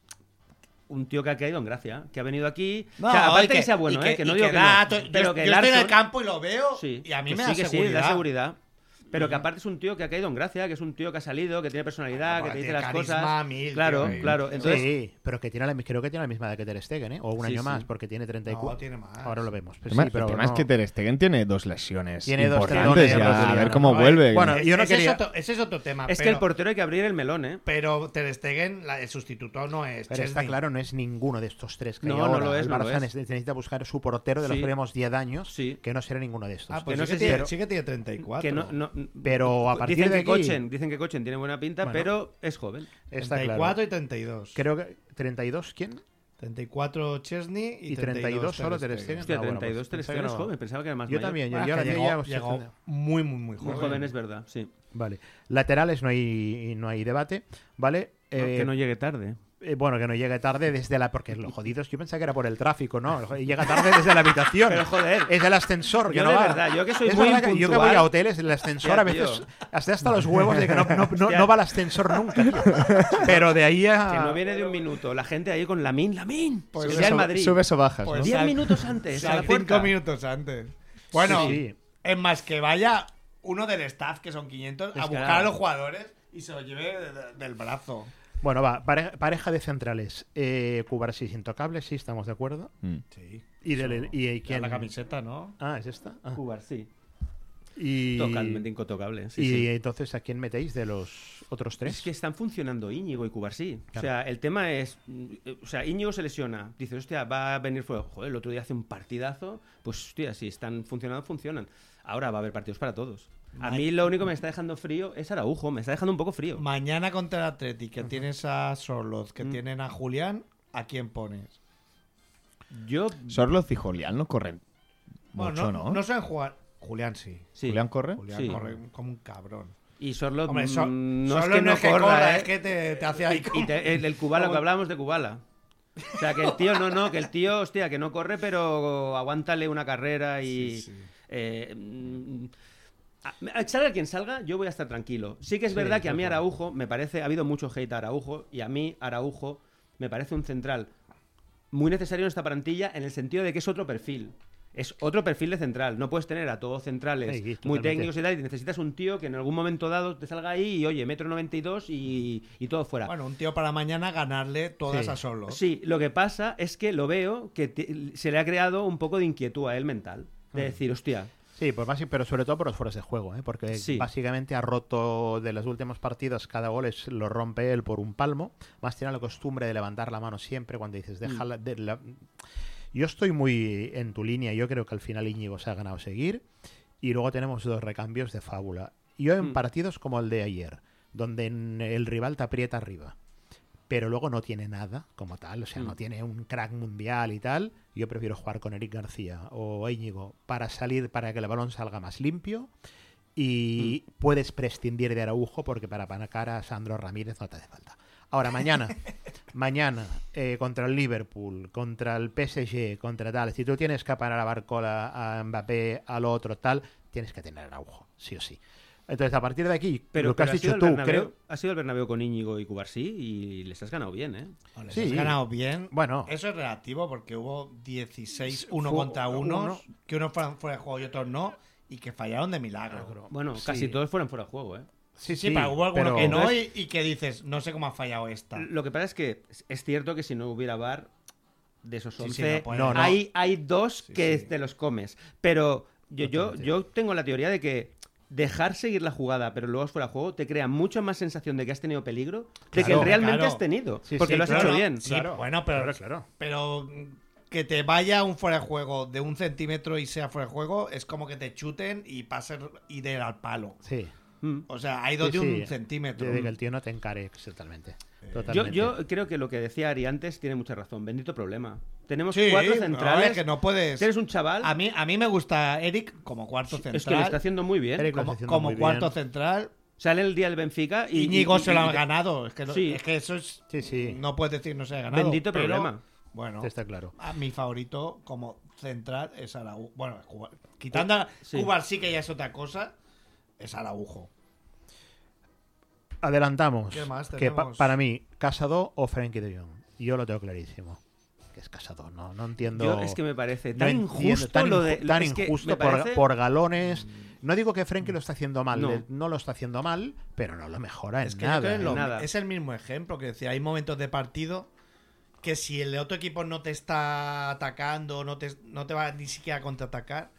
un tío que ha caído en gracia, que ha venido aquí. No, o sea, aparte y que, sea bueno, y eh, que no y digo que, da- no, yo- pero que yo estoy en el Larsson- campo y lo veo Sí, y a mí que me sí, da que sí, seguridad. da seguridad. Pero que aparte es un tío que ha caído en gracia, que es un tío que ha salido, que tiene personalidad, Bueno, que te dice tiene las carisma cosas. mil, claro, tío. claro. Entonces, sí, pero que tiene la, creo que tiene la misma edad que Ter Stegen, ¿eh? O un Sí, año sí. más, porque tiene treinta y cuatro. No, tiene más. Ahora lo vemos. Pues El tema- sí, pero el tema es no- que Ter Stegen tiene dos lesiones Tiene dos importantes tendones ya, a rotilianos, ver cómo ¿no? vuelve. Bueno, yo no ese, quería- es otro, ese es otro tema. es que pero- el portero hay que abrir el melón, ¿eh? Pero Ter Stegen, la- el sustituto no es. Pero está Szczęsny. claro, no es ninguno de estos tres que No, hay no ahora. lo es, El no lo Barça es. necesita buscar su portero de los Sí. últimos diez años, Sí. que no será ninguno de estos. Ah, pues Que no sí, sé que si- tiene, pero- sí que tiene treinta y cuatro. Que no, no, Pero a partir dicen de que aquí- Kochen, dicen que Kochen tiene buena pinta, Bueno. pero es joven. Está treinta y claro. cuatro y treinta y dos. Creo que treinta y dos, ¿quién? treinta y cuatro Chesney y, Y treinta y dos solo Ter Stegen. Hostia, Ah, bueno, treinta y dos pues Ter pensaba Stegen que es no. joven, pensaba que era más Yo mayor. también, yo, Ah, yo que ahora llegó, ya- llegó muy, muy, muy Muy joven. joven es verdad, sí. Vale. Laterales no hay, no hay debate, ¿vale? No, Eh, que no llegue tarde. eh, bueno, que no llegue tarde desde la... Porque los jodidos, yo pensaba que era por el tráfico, ¿no? Llega tarde desde la habitación. Pero, joder. Es el ascensor, que Yo no de va. verdad, yo que soy Es muy verdad que yo que voy impuntual. a hoteles, el ascensor Hostia, a veces... tío. Hasta hasta los huevos de que no, no, no, Hostia. no va el ascensor nunca, tío. Pero de ahí a... Que no viene de un minuto. La gente ahí con Lamin, Lamin. Pues Pues subes ya el o- Madrid. subes o bajas, Pues ¿no? Diez sal- minutos antes, a sal la puerta. cinco minutos antes. Bueno, Sí. es más que vaya uno del staff, que son quinientos, Es a que buscar ahora- a los jugadores y se lo lleve de- de- del brazo. Bueno, va, pare- pareja de centrales. Eh, Cubarsí es intocable, sí, estamos de acuerdo. Mm. Sí. Y, del, y, y quién... La camiseta, ¿no? Ah, ¿es esta? Ah. Cubar, sí. Y... Totalmente intocable. Sí, y sí. entonces, ¿a quién metéis de los otros tres? Es que están funcionando Íñigo y Cubarsí. Claro. O sea, el tema es. mm, O sea, Íñigo se lesiona. Dice, hostia, va a venir fuego. Joder, el otro día hace un partidazo. Pues, hostia, si están funcionando, funcionan. Ahora va a haber partidos para todos. A mí lo único que me está dejando frío es Araujo. Me está dejando un poco frío. Mañana contra el Athletic, que tienes a Sorloz, que Mm. tienen a Julián, ¿a quién pones? Yo. Sorloz y Julián no corren Bueno, mucho, no, ¿no? no saben jugar. Julián sí. Sí. ¿Julián corre? Julián Sí. corre como un cabrón. Y Sorlot Hombre, so- mm, no es Sorloz que no, corra, corra, ¿eh? es que te, te hace ahí Y te- el, el Kubala, lo que hablábamos de Kubala. O sea, que el tío, no, no, que el tío, hostia, que no corre, pero aguántale una carrera y... Sí, sí. eh, mm, a- salga quien salga, yo voy a estar tranquilo. Sí que es Sí, verdad que a tal mí cual. Araujo, me parece, ha habido mucho hate a Araujo, y a mí Araujo me parece un central muy necesario en esta plantilla en el sentido de que es otro perfil. Es otro perfil de central. No puedes tener a todos centrales Sí, muy totalmente. técnicos y tal, y necesitas un tío que en algún momento dado te salga ahí y, oye, metro noventa y dos y, y todo fuera. Bueno, un tío para mañana ganarle todas Sí. a Sorloz. Sí, lo que pasa es que lo veo que te- se le ha creado un poco de inquietud a él mental. De decir, hostia, Sí, pues más, pero sobre todo por los fueros de juego, ¿eh? Porque Sí. básicamente ha roto de los últimos partidos, cada gol es, lo rompe él por un palmo. Más tiene la costumbre de levantar la mano siempre cuando dices, déjala. De la... Yo estoy muy en tu línea, yo creo que al final Íñigo se ha ganado seguir. Y luego tenemos dos recambios de fábula. Yo en Mm. partidos como el de ayer, donde en- el rival te aprieta arriba, pero luego no tiene nada como tal, o sea, Mm. no tiene un crack mundial y tal, yo prefiero jugar con Eric García o Íñigo para salir, para que el balón salga más limpio, y Mm. puedes prescindir de Araujo porque para panar a Sandro Ramírez no te hace falta. Ahora, mañana, mañana, eh, contra el Liverpool, contra el P S G, contra tal, si tú tienes que parar a Barcola, a Mbappé, al otro, tal, tienes que tener Araujo, sí o sí. Entonces, a partir de aquí, Pero, lo que pero has ha sido dicho el tú, Bernabéu- creo... ha sido el Bernabéu con Íñigo y Cubarsí y les has ganado bien, ¿eh? Les Sí. has ganado bien. Bueno. Eso es relativo porque hubo dieciséis uno Fue- contra uno, uno. que unos fueron fuera de juego y otros no, y que fallaron de milagro. Bueno, Sí. casi todos fueron fuera de juego, ¿eh? Sí, Sí, pero hubo alguno pero- que no Entonces- y, y que dices, no sé cómo ha fallado esta. Lo que pasa es que es cierto que si no hubiera V A R, de esos Sí, sí, once, no puede. No, no. Hay, hay dos Sí, que sí. te los comes. Pero yo, yo, Totalmente. yo tengo la teoría de que dejar seguir la jugada, pero luego es fuera de juego, te crea mucha más sensación de que has tenido peligro de que Claro, realmente claro. has tenido. Sí, porque sí, lo has claro. hecho bien. Sí, Claro, bueno, pero, claro, claro. pero mm, que te vaya un fuera de juego de un centímetro y sea fuera de juego es como que te chuten y pases y de al palo. Sí. Mm. O sea, ha ido Sí, de un sí. centímetro. De que el tío no te encare totalmente. Yo, Totalmente. yo creo que lo que decía Ari antes tiene mucha razón. Bendito problema. Tenemos Sí, cuatro pero, centrales. a ver, que no puedes. Eres un chaval. A mí, a mí me gusta Eric como cuarto central. Es que lo está haciendo muy bien. Eric lo como está haciendo como muy cuarto bien. central. Sale el día del Benfica y. Íñigo y- se lo y- ha ganado. Es que, no- Sí. es que eso es. Sí, sí. No puedes decir no se ha ganado. Bendito pero, problema. Bueno, Está claro. a mi favorito como central es Araujo. Bueno, Cuba- quitando a Sí. Cuba sí que ya es otra cosa, es Araujo. Adelantamos. ¿Qué más que pa- tenemos? para mí, Casado o Frenkie de Jong. Yo lo tengo clarísimo. Que es Casado. No, no entiendo. Yo es que me parece no tan entiendo, injusto tan, lo de. inju- tan es que injusto me por, parece- por galones. No digo que Frenkie lo está haciendo mal. No. de- No, lo está haciendo mal, pero no lo mejora Es en que yo nada. creo que ¿eh? lo- nada. es el mismo ejemplo que decía, hay momentos de partido que si el otro equipo no te está atacando, no te, no te va ni siquiera a contraatacar,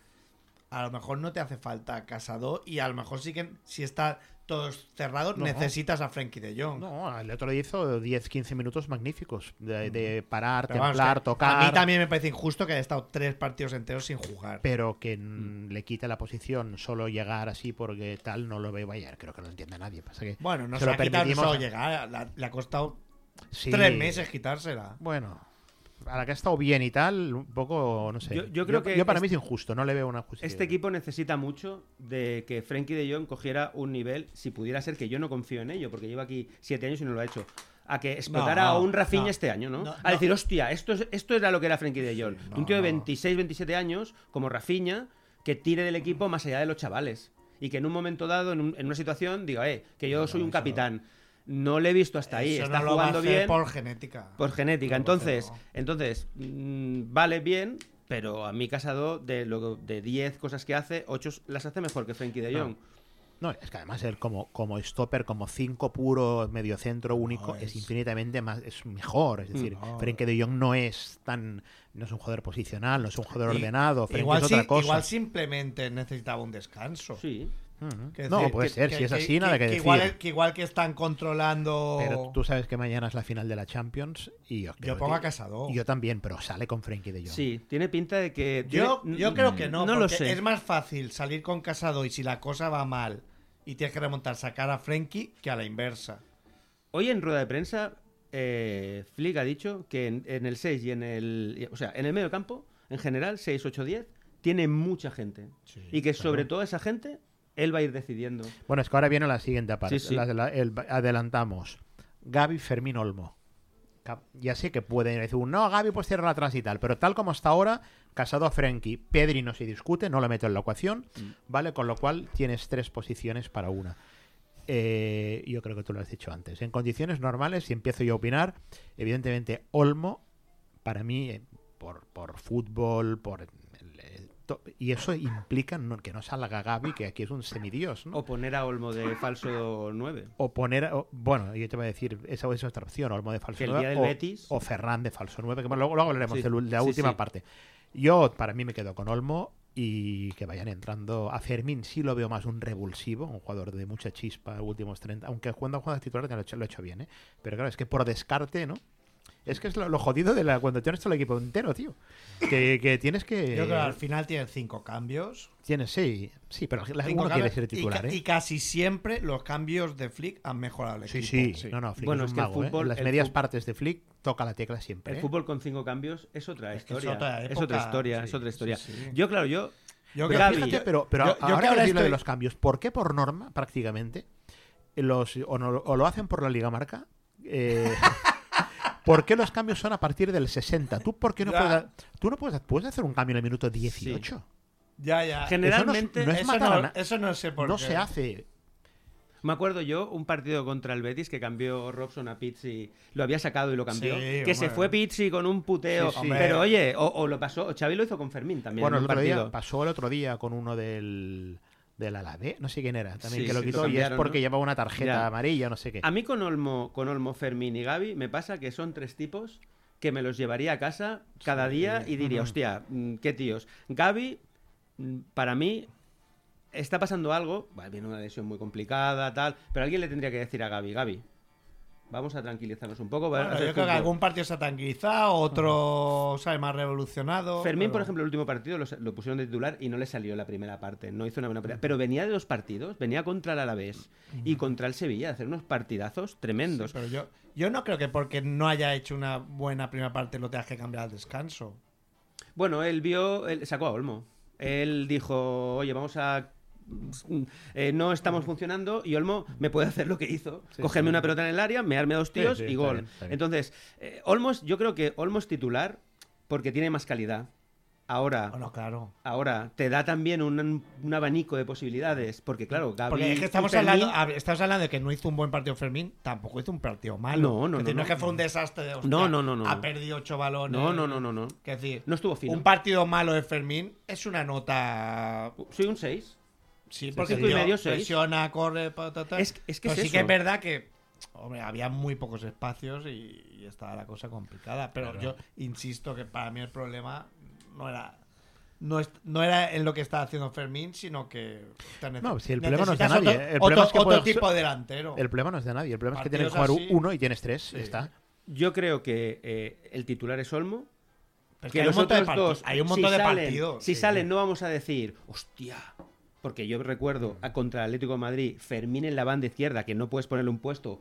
a lo mejor no te hace falta Casado y a lo mejor sí que si está todos cerrados No. necesitas a Frenkie de Jong. No, el otro día hizo diez quince minutos magníficos. De, de parar, Pero vamos, templar, que tocar. A mí también me parece injusto que haya estado tres partidos enteros sin jugar. Pero que mm, le quite la posición solo llegar así porque tal no lo veo ayer. Creo que no lo entiende nadie. Pasa que Bueno, no se se, lo ha quitado no permitimos solo a- llegar, la- le ha costado Sí. tres meses quitársela. Bueno, a la que ha estado bien y tal, un poco, no sé. Yo- yo creo que yo para este- mí es injusto, no le veo una justicia. Este equipo necesita mucho de que Frenkie de Jong cogiera un nivel, si pudiera ser, que yo no confío en ello, porque lleva aquí siete años y no lo ha hecho, a que explotara No, a un Rafinha no. este año, ¿no? No, a no. decir, hostia, esto, es- esto era lo que era Frenkie de Jong. no, un tío de no. veintiséis, veintisiete años, como Rafinha, que tire del equipo más allá de los chavales. Y que en un momento dado, en, un- en una situación, diga, eh, que yo soy un capitán. No le he visto hasta ahí, Eso está no lo va a jugando hacer bien. por genética. Por genética. No lo va a Entonces, hacer, no. entonces mm, vale bien, pero a mí Casado, de lo de diez cosas que hace, ocho las hace mejor que Frenkie de Jong. No, es que además él como, como stopper, como cinco puro, mediocentro único, No, es... es- infinitamente más, es mejor. Es decir, No. Frenkie de Jong no es tan, no es un jugador posicional, no es un jugador Y- ordenado, Frenkie Igual, es sí- otra cosa. igual simplemente necesitaba un descanso. Sí. Ujú. Que No, decir, puede que- ser, que- si es que- así, nada que, que decir. Igual, que igual que están controlando. Pero tú sabes que mañana es la final de la Champions y yo, creo Yo pongo que- a Casado. y yo también, pero sale con Frenkie de Jong. Sí, tiene pinta de que. Yo, tiene- yo creo que no, No lo porque sé. es más fácil salir con Casado y si la cosa va mal y tienes que remontar, sacar a Frenkie que a la inversa. Hoy en rueda de prensa, eh, Flick ha dicho que en, en el seis y en el. O sea, en el medio campo, en general, seis, ocho, diez, tiene mucha gente. y que sobre toda esa gente, él va a ir decidiendo. Bueno, es que ahora viene la siguiente parte. Sí, sí. La de la- el- adelantamos. Gavi, Fermín, Olmo. Ca- Ya sé que pueden decir, no, Gavi pues cierra atrás y tal, pero tal como está ahora, Casado a Frenkie, Pedri no se discute, no lo meto en la ecuación, Mm. ¿vale? Con lo cual tienes tres posiciones para una. Eh, yo creo que tú lo has dicho antes. En condiciones normales, si empiezo yo a opinar, evidentemente Olmo, para mí, eh, por, por fútbol, por... el- el to- y eso implica no- que no salga Gavi, que aquí es un semidios, ¿no? O poner a Olmo de falso nueve. O poner, o- bueno, yo te voy a decir, esa es otra opción, Olmo de falso Que el nueve día del o, Betis- o Ferran de falso nueve, que bueno, luego, luego hablaremos Sí, de la sí, última sí. parte. Yo, para mí, me quedo con Olmo y que vayan entrando. A Fermín sí lo veo más un revulsivo, un jugador de mucha chispa, últimos treinta, aunque jugando a juegos titulares lo he hecho, lo he hecho bien, ¿eh? Pero claro, es que por descarte, ¿no? Es que es lo, lo jodido de la cuando tienes todo el equipo entero, tío. Que, que tienes que... Yo creo que al final tienen cinco cambios. Tienes, sí, sí, pero la, Cinco uno quiere cambios, ser titular, y, ca- ¿eh? y casi siempre los cambios de Flick han mejorado el Sí, equipo. sí, no, no, Flick Bueno, es es un que el mago, ¿eh? fútbol- En las el medias fu- partes de Flick toca la tecla siempre, El ¿eh? fútbol con cinco cambios es otra Es que es historia. otra es época, otra historia, sí, es otra historia. sí, sí. Yo, claro, yo... Yo Pero Gavi, fíjate, yo- pero, pero yo- yo ahora que que ahora decir lo de estoy- los cambios, ¿por qué por norma, prácticamente, los, o, no- o lo hacen por la Liga Marca? Eh, ¿Por qué los cambios son a partir del sesenta? ¿Tú por qué no Ya. puedes, tú no puedes, puedes hacer un cambio en el minuto dieciocho? Ya, ya. Generalmente... Eso no es eso, matar a no, na- eso no sé por No qué. se hace. Me acuerdo yo un partido contra el Betis que cambió Robson a Pizzi, lo había sacado y lo cambió. Sí, que hombre. se fue Pizzi con un puteo. Sí, sí. Pero oye, o, o lo pasó, o Xavi lo hizo con Fermín también Bueno, en el un otro partido. día pasó el otro día con uno del del Alavés, no sé quién era, también Sí, que lo sí, quitó lo y es cambiaron, porque ¿no? llevaba una tarjeta Ya. amarilla, no sé qué. A mí con Olmo, con Olmo, Fermín y Gavi me pasa que son tres tipos que me los llevaría a casa cada día y diría, hostia, mm, qué tíos. Gavi, mm, para mí, está pasando algo, vale, viene una lesión muy complicada, tal, pero alguien le tendría que decir a Gavi, Gavi, vamos a tranquilizarnos un poco. Bueno, vamos a yo hacer creo que fútbol". algún partido se ha tranquilizado, otro sale más revolucionado. Fermín, pero- por ejemplo, el último partido lo, lo pusieron de titular y no le salió la primera parte. No hizo una buena primera. Pero venía de dos partidos. Venía contra el Alavés y contra el Sevilla a hacer unos partidazos tremendos. Sí, pero yo, yo no creo que porque no haya hecho una buena primera parte lo tengas que cambiar al descanso. Bueno, él vio, él sacó a Olmo. Él dijo, oye, vamos a... eh, no estamos funcionando y Olmo me puede hacer lo que hizo. Sí, Cogerme sí. una pelota en el área, mearme a dos tíos Sí, sí, y está gol. bien, está bien. Entonces, eh, Olmos, yo creo que Olmos titular porque tiene más calidad. Ahora, Bueno, claro. ahora te da también un, un abanico de posibilidades. Porque, claro, Gavi Porque es que estamos y Fermín- hablando, a ver, estamos hablando de que no hizo un buen partido Fermín, tampoco hizo un partido malo. No, no, Es decir, no, es no. que fue un desastre de hostia, No, no, no, no, ha no. perdido ocho balones. No, no, no, no, no. Es decir, No estuvo fino. un partido malo de Fermín es una nota. Soy un seis. Sí, porque cinco y el tío medio, seis. presiona, corre, pa, ta, ta. Es- es que Pero es sí que eso. es verdad que, hombre, había muy pocos espacios y, y estaba la cosa complicada. Pero yo insisto que para mí el problema no era. No, es- no era en lo que estaba haciendo Fermín, sino que. No, si el problema no es de necesitas nadie, Otro, el problema otro- es que otro puedes- tipo de delantero. El problema no es de nadie, el problema es que tienes que Partidos jugar así- uno y tienes tres, Sí. ya está. Yo creo que eh, el titular es Olmo. Pero Que hay un los montón de otros parti- dos, hay un si montón de salen- partidos. Si sí. salen, no vamos a decir, hostia. Porque yo recuerdo a contra el Atlético de Madrid, Fermín en la banda izquierda, que no puedes ponerle un puesto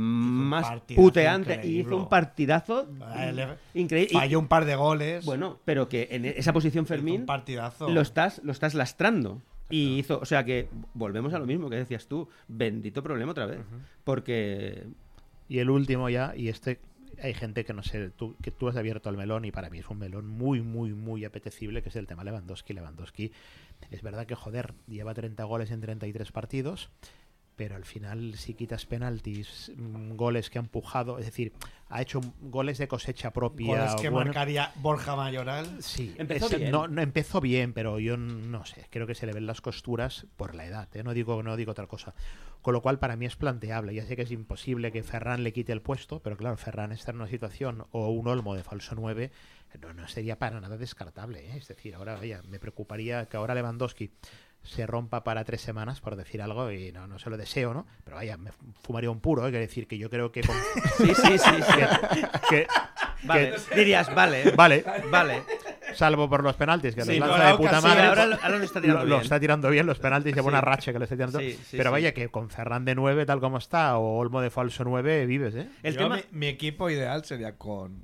más partidazo puteante, y increíble. hizo un partidazo Ah, le- increíble. Falló un par de goles. Bueno, pero que en esa posición Hizo Fermín un partidazo. lo estás, lo estás lastrando. Y hizo, o sea que volvemos a lo mismo que decías tú, bendito problema otra vez. Porque Y el último ya, y este hay gente que no sé, tú, que tú has abierto el melón y para mí es un melón muy, muy, muy apetecible, que es el tema Lewandowski. Lewandowski, es verdad que, joder, lleva treinta goles en treinta y tres partidos, pero al final si quitas penaltis, mm, goles que ha empujado, es decir, ha hecho goles de cosecha propia. Goles que bueno, marcaría Borja Mayoral. Sí, Empezó es- bien. No, no empezó bien, pero yo no sé, creo que se le ven las costuras por la edad, ¿eh? no digo no digo otra cosa. Con lo cual para mí es planteable. Ya sé que es imposible que Ferran le quite el puesto, pero claro, Ferran está en una situación o un Olmo de falso nueve, no, no sería para nada descartable, ¿eh? Es decir, ahora vaya, me preocuparía que ahora Lewandowski se rompa para tres semanas, por decir algo, y no, no se lo deseo, ¿no? Pero vaya, me fumaría un puro, ¿eh? Quiero decir que yo creo que... Con... sí, sí, sí, sí. que, Vale, que- dirías, vale, Vale, vale. salvo por los penaltis, que Sí, los no, lanza de puta ocasión, madre. ahora, ahora lo está tirando lo, lo bien. está tirando bien, los penaltis lleva Sí. una racha que lo está tirando. Sí, sí, pero sí. vaya que con Ferran de nueve, tal como está, o Olmo de falso nueve, vives, ¿eh? El Yo, tema, mi, mi equipo ideal sería con,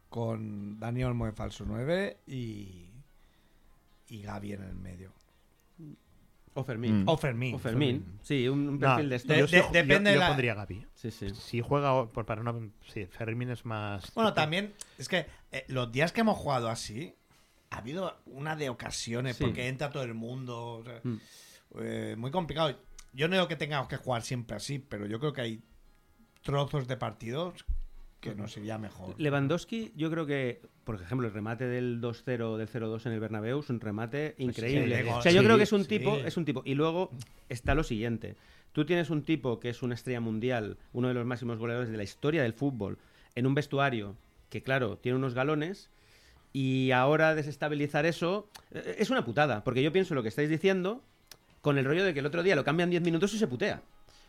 con Dani Olmo de falso nueve y, y Gavi en el medio. o Fermín. Mm. O Fermín. O Fermín. Sí, un, un No, perfil de estos. de- yo, de- yo- depende yo de la- pondría a Gavi. Sí, sí. Si juega, por, para no, sí, Fermín es más... Bueno, también es que eh, los días que hemos jugado así, ha habido una de ocasiones Sí. porque entra todo el mundo. O sea, Mm. eh, muy complicado. Yo no digo que tengamos que jugar siempre así, pero yo creo que hay trozos de partidos que nos iría mejor. Lewandowski, yo creo que, por ejemplo, el remate del dos cero, del cero dos en el Bernabéu es un remate increíble. sí, o sea, yo sí, creo que es un sí. tipo, es un tipo. Y luego está lo siguiente. Tú tienes un tipo que es una estrella mundial, uno de los máximos goleadores de la historia del fútbol, en un vestuario que, claro, tiene unos galones, y ahora desestabilizar eso eh, es una putada, porque yo pienso lo que estáis diciendo con el rollo de que el otro día lo cambian diez minutos y se putea.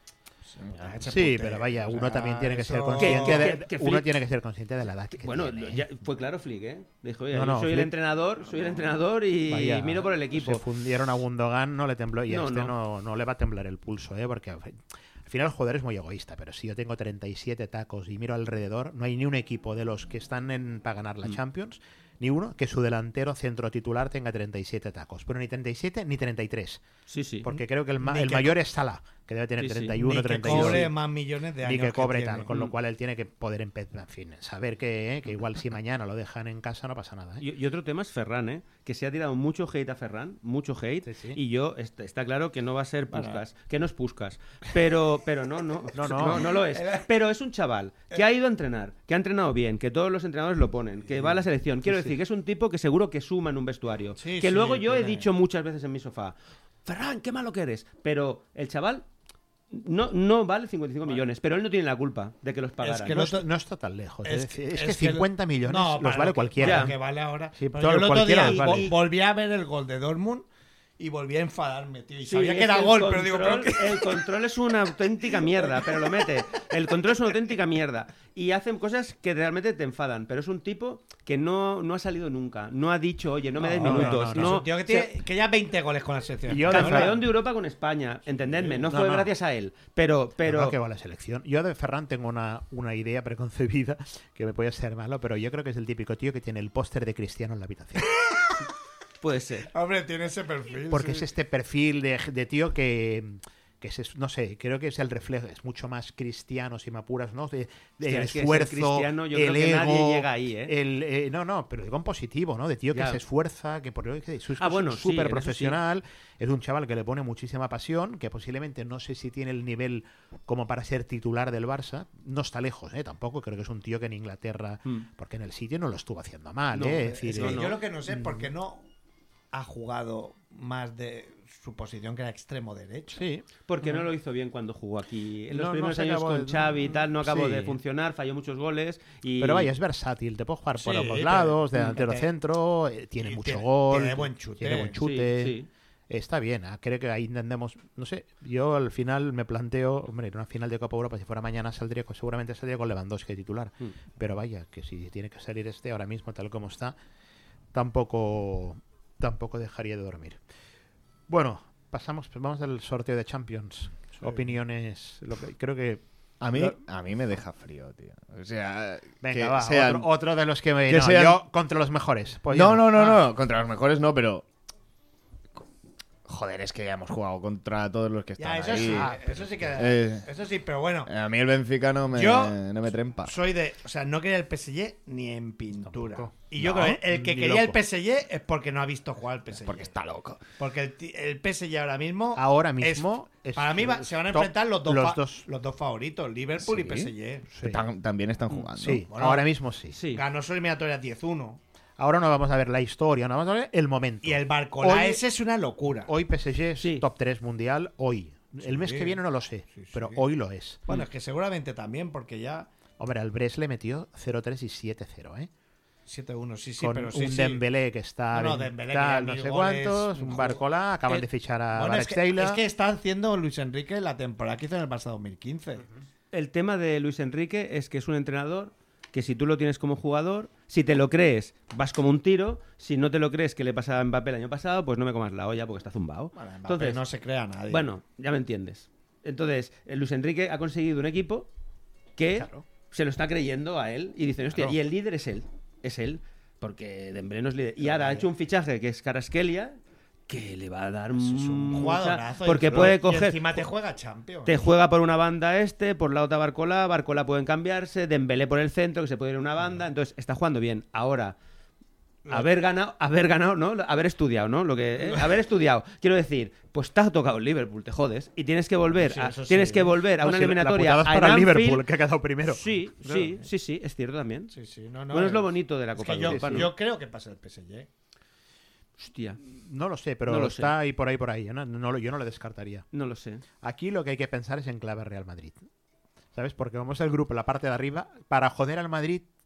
Sí, pero vaya, uno también tiene que ser consciente Que- de, que- que uno Flick- tiene que ser consciente de la edad que Bueno, tiene. ya fue claro Flick, ¿eh? Dijo, oye, No, yo no, soy el Flick- entrenador, soy el entrenador y Vaya, miro por el equipo. Se fundieron a Gundogan, no le tembló y a No, este no. no. No, le va a temblar el pulso, ¿eh? Porque al final el jugador es muy egoísta, pero si yo tengo treinta y siete tacos y miro alrededor, no hay ni un equipo de los que están en, para ganar la Mm. Champions, ni uno que su delantero centro titular tenga treinta y siete tacos. Pero ni treinta y siete ni treinta y tres. Sí, sí. Porque creo que el, ma- Ni el que mayor co- es Salah, que debe tener Sí, sí. treinta y uno, Ni que treinta y dos. cobre más millones de años Ni que cobre tiene. tal, con lo Mm. cual él tiene que poder empezar, en fin, saber que, ¿eh? que igual si mañana lo dejan en casa no pasa nada. ¿eh? Y, y otro tema es Ferran, ¿eh? Que se ha tirado mucho hate a Ferran, mucho hate, Sí, sí. y yo, est- está claro que no va a ser Puskas, que no es Puskas, pero, pero no, no, No, no. no, no lo es. Pero es un chaval que ha ido a entrenar, que ha entrenado bien, que todos los entrenadores lo ponen, que va a la selección. Quiero decir que es un tipo que seguro que suma en un vestuario. Sí, que sí, luego yo he tiene- dicho muchas veces en mi sofá, Ferran, qué malo que eres, pero el chaval... No, no vale cincuenta y cinco millones, pero él no tiene la culpa de que los pagaran. que no, lo- está, no está tan lejos. Es, Es decir, que- es que es que cincuenta lo- millones No, los para vale lo que- cualquiera. para lo que vale ahora. Sí, Pero todo- yo el otro cualquiera día los vale. vo- volví a ver el gol de Dortmund y volví a enfadarme, tío. Y Sí, sabía es que era el gol, pero digo, pero control- ¿qué? el control es una auténtica mierda, pero lo mete. El control es una auténtica mierda. Y hacen cosas que realmente te enfadan. Pero es un tipo que no, no ha salido nunca. No ha dicho, oye, no me des No, no, minutos. no, No, no. Es un tío que, o sea, tiene, que ya veinte goles con la selección. Y yo de campeón Ferran- de Europa con España, entendedme. No No, fue no. gracias a él. Pero, pero No, que va a la selección. Yo de Ferran tengo una, una idea preconcebida que me puede ser malo, pero yo creo que es el típico tío que tiene el póster de Cristiano en la habitación. puede ser. Hombre, tiene ese perfil. Porque sí. es este perfil de, de tío que, que es, no sé, creo que es el reflejo, es mucho más cristiano, si me apuras, ¿no? De, de Hostia, es que esfuerzo, ser cristiano, yo el creo que ego, nadie llega ahí, ¿eh? el, eh, no, no, pero digo en positivo, ¿no? De tío que Ya. se esfuerza, que por que es Ah, bueno, sí, en súper eso profesional, es un chaval que le pone muchísima pasión, que posiblemente no sé si tiene el nivel como para ser titular del Barça, no está lejos, ¿eh? Tampoco creo que es un tío que en Inglaterra, Mm. porque en el sitio no lo estuvo haciendo mal, No, ¿eh? es Es decir, Es que eh, yo lo que no sé es por qué no ha jugado más de su posición, que era extremo derecho. sí. Porque no lo hizo bien cuando jugó aquí. En los No, no primeros se años acabó con de- Xavi y tal, no acabó Sí. de funcionar, falló muchos goles. Y... Pero vaya, es versátil, te puede jugar por Sí, ambos pero- lados, delantero te- centro, eh, tiene y mucho tiene- gol, tiene buen chute. tiene buen Sí, chute. sí. Está bien, ah, creo que ahí entendemos, no sé, yo al final me planteo, hombre, en una final de Copa Europa, si fuera mañana saldría, con- seguramente saldría con Lewandowski titular, Mm. pero vaya, que si tiene que salir este ahora mismo tal como está, tampoco tampoco dejaría de dormir. Bueno, pasamos, pues vamos al sorteo de Champions. Opiniones, lo que, creo que A mí, Lo- a mí me deja frío, tío. O sea, venga, que va, sean- otro, otro de los que me que no, sean- yo contra los mejores. Pues no, yo no, no, Ah. no. Contra los mejores no, pero. Joder, es que ya hemos jugado contra todos los que están Ya, eso ahí. sí, eso sí que. Eh. Eso sí, pero bueno. A mí el Benfica no me, Yo no me trempa. Soy de. O sea, no quería el P S G ni en pintura. Tampoco. Y yo No, creo que el que ni quería el loco. P S G es porque no ha visto jugar al P S G. Porque está loco. Porque el, ti- el P S G ahora mismo. Ahora es- mismo es- para mí va- se van a top- enfrentar los dos, los fa- dos. los dos favoritos, Liverpool y Sí. P S G. Sí. Tam- también están jugando. Sí, Bueno, ahora mismo sí. Sí. Ganó su eliminatoria diez uno. Ahora no vamos a ver la historia, no vamos a ver el momento. Y el Barcola Hoy- ese es una locura. Hoy P S G es Sí. top tres mundial, hoy. El mes Sí. que viene no lo sé, Sí, sí. pero hoy lo es. Bueno, es que seguramente también, porque ya. Hombre, al Brest le metió cero tres y siete cero, ¿eh? siete uno, sí, sí, Con pero sí. un sí. Dembélé que está No, no, en Dembélé tal, que no mil sé goles, cuántos, un un ju- Barcola, acaban Eh, de fichar a Bueno, es que, Taylor. es que está haciendo Luis Enrique la temporada que hizo en el Barça dos mil quince. El tema de Luis Enrique es que es un entrenador que si tú lo tienes como jugador, si te lo crees, vas como un tiro. Si no te lo crees, que le pasaba a Mbappé el año pasado, pues no me comas la olla porque está zumbado. Bueno, Mbappé Entonces, no se crea nadie. bueno, ya me entiendes. Entonces, eh, Luis Enrique ha conseguido un equipo que Claro. se lo está creyendo a él y dicen, hostia, Claro. y el líder es él. Es él. Porque Dembélé no es líder. Y ahora ha hecho un fichaje que es Kvaratskhelia, que le va a dar es un mucha- jugadorazo. Porque y- puede y coger... encima te juega Champions. Te juega por una banda este, por la otra Barcola, Barcola pueden cambiarse, Dembélé por el centro, que se puede ir a una banda, entonces está jugando bien. Ahora, haber ganado, haber ganado, ¿no? Haber estudiado, ¿no? Lo que, ¿eh? Haber estudiado. Quiero decir, pues te ha tocado el Liverpool, te jodes. Y tienes que volver, Sí, a, eso sí. tienes que volver a No, una sí, la eliminatoria putada es a para el Anfield. Liverpool, que ha quedado primero. Sí, sí, sí, sí, es cierto también. Sí, sí, no, no, bueno, es lo es- bonito de la es Copa que de yo, Europa, ¿no? yo creo que pasa el P S G. Hostia, No lo sé, pero No lo sé. está ahí por ahí por ahí. ¿no? No lo- yo no lo descartaría. no lo sé. Aquí lo que hay que pensar es en clave Real Madrid. ¿Sabes? Porque vamos al grupo, la parte de arriba, para joder al Madrid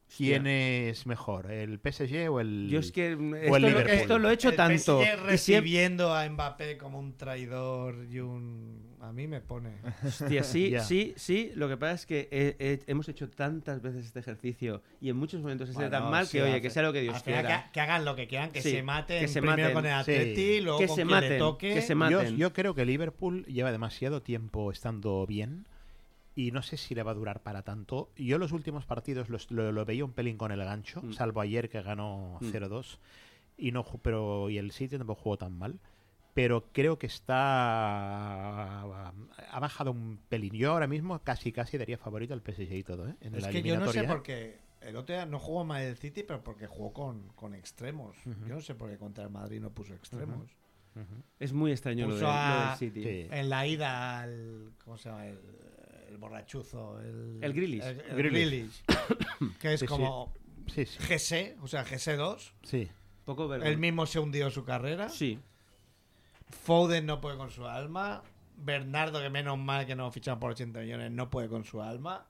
¿Quién es mejor, el P S G o el Yo es que o esto, el lo, Liverpool? esto lo he hecho el tanto. P S G y siempre- recibiendo a Mbappé como un traidor y un... A mí me pone... Hostia, sí, Ya. sí, sí. Lo que pasa es que he- he- hemos hecho tantas veces este ejercicio y en muchos momentos es Bueno, tan mal sí, que, oye, hace- que sea lo que Dios al final quiera. Que, que hagan lo que quieran, que Sí, se maten que se primero maten. con el Sí. Atleti, luego Que con se quien le maten, toque. que se Yo, maten. yo creo que Liverpool lleva demasiado tiempo estando bien y no sé si le va a durar para tanto. Yo los últimos partidos los- lo, lo veía un pelín con el gancho, Mm. salvo ayer que ganó Mm. cero dos y no ju- pero y el City tampoco jugó tan mal. Pero creo que está ha bajado un pelín. Yo ahora mismo casi casi daría favorito al P S G y todo, ¿eh? En Es la que yo no sé eliminatoria. por qué. El otro día no jugó mal el City, pero porque jugó con, con extremos. Ujú. Yo no sé por qué contra el Madrid no puso extremos. Ujú. Es muy extraño lo, Puso de, lo a- del City. Sí. En la ida al. ¿Cómo se llama? El, el borrachuzo. El, El Grealish. El, el Grealish. Grealish, que es Sí, sí. como Sí, sí. G C, o sea, G C dos. Sí. Poco vergo- Él mismo se hundió su carrera. Sí. Foden no puede con su alma. Bernardo, que menos mal que no fichan por ochenta millones, no puede con su alma.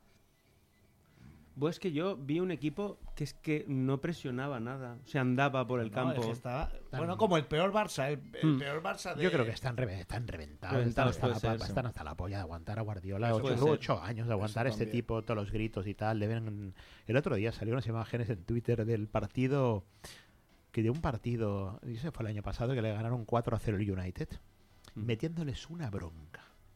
Pues es que yo vi un equipo que es que no presionaba nada. O sea, andaba por el No, campo. es que estaba- Tan- bueno, como el peor Barça. El, el Mm. peor Barça de. Yo creo que están, reve- están reventados. Reventados, están, hasta puede la, ser, están hasta la polla de aguantar a Guardiola. Eso Ocho, puede ser. ocho años de aguantar a Eso este también. tipo, todos los gritos y tal. Deben... El otro día salieron unas imágenes en Twitter del partido. Que de un partido, y ese fue el año pasado, que le ganaron cuatro a cero el United. Mm. Metiéndoles una bronca.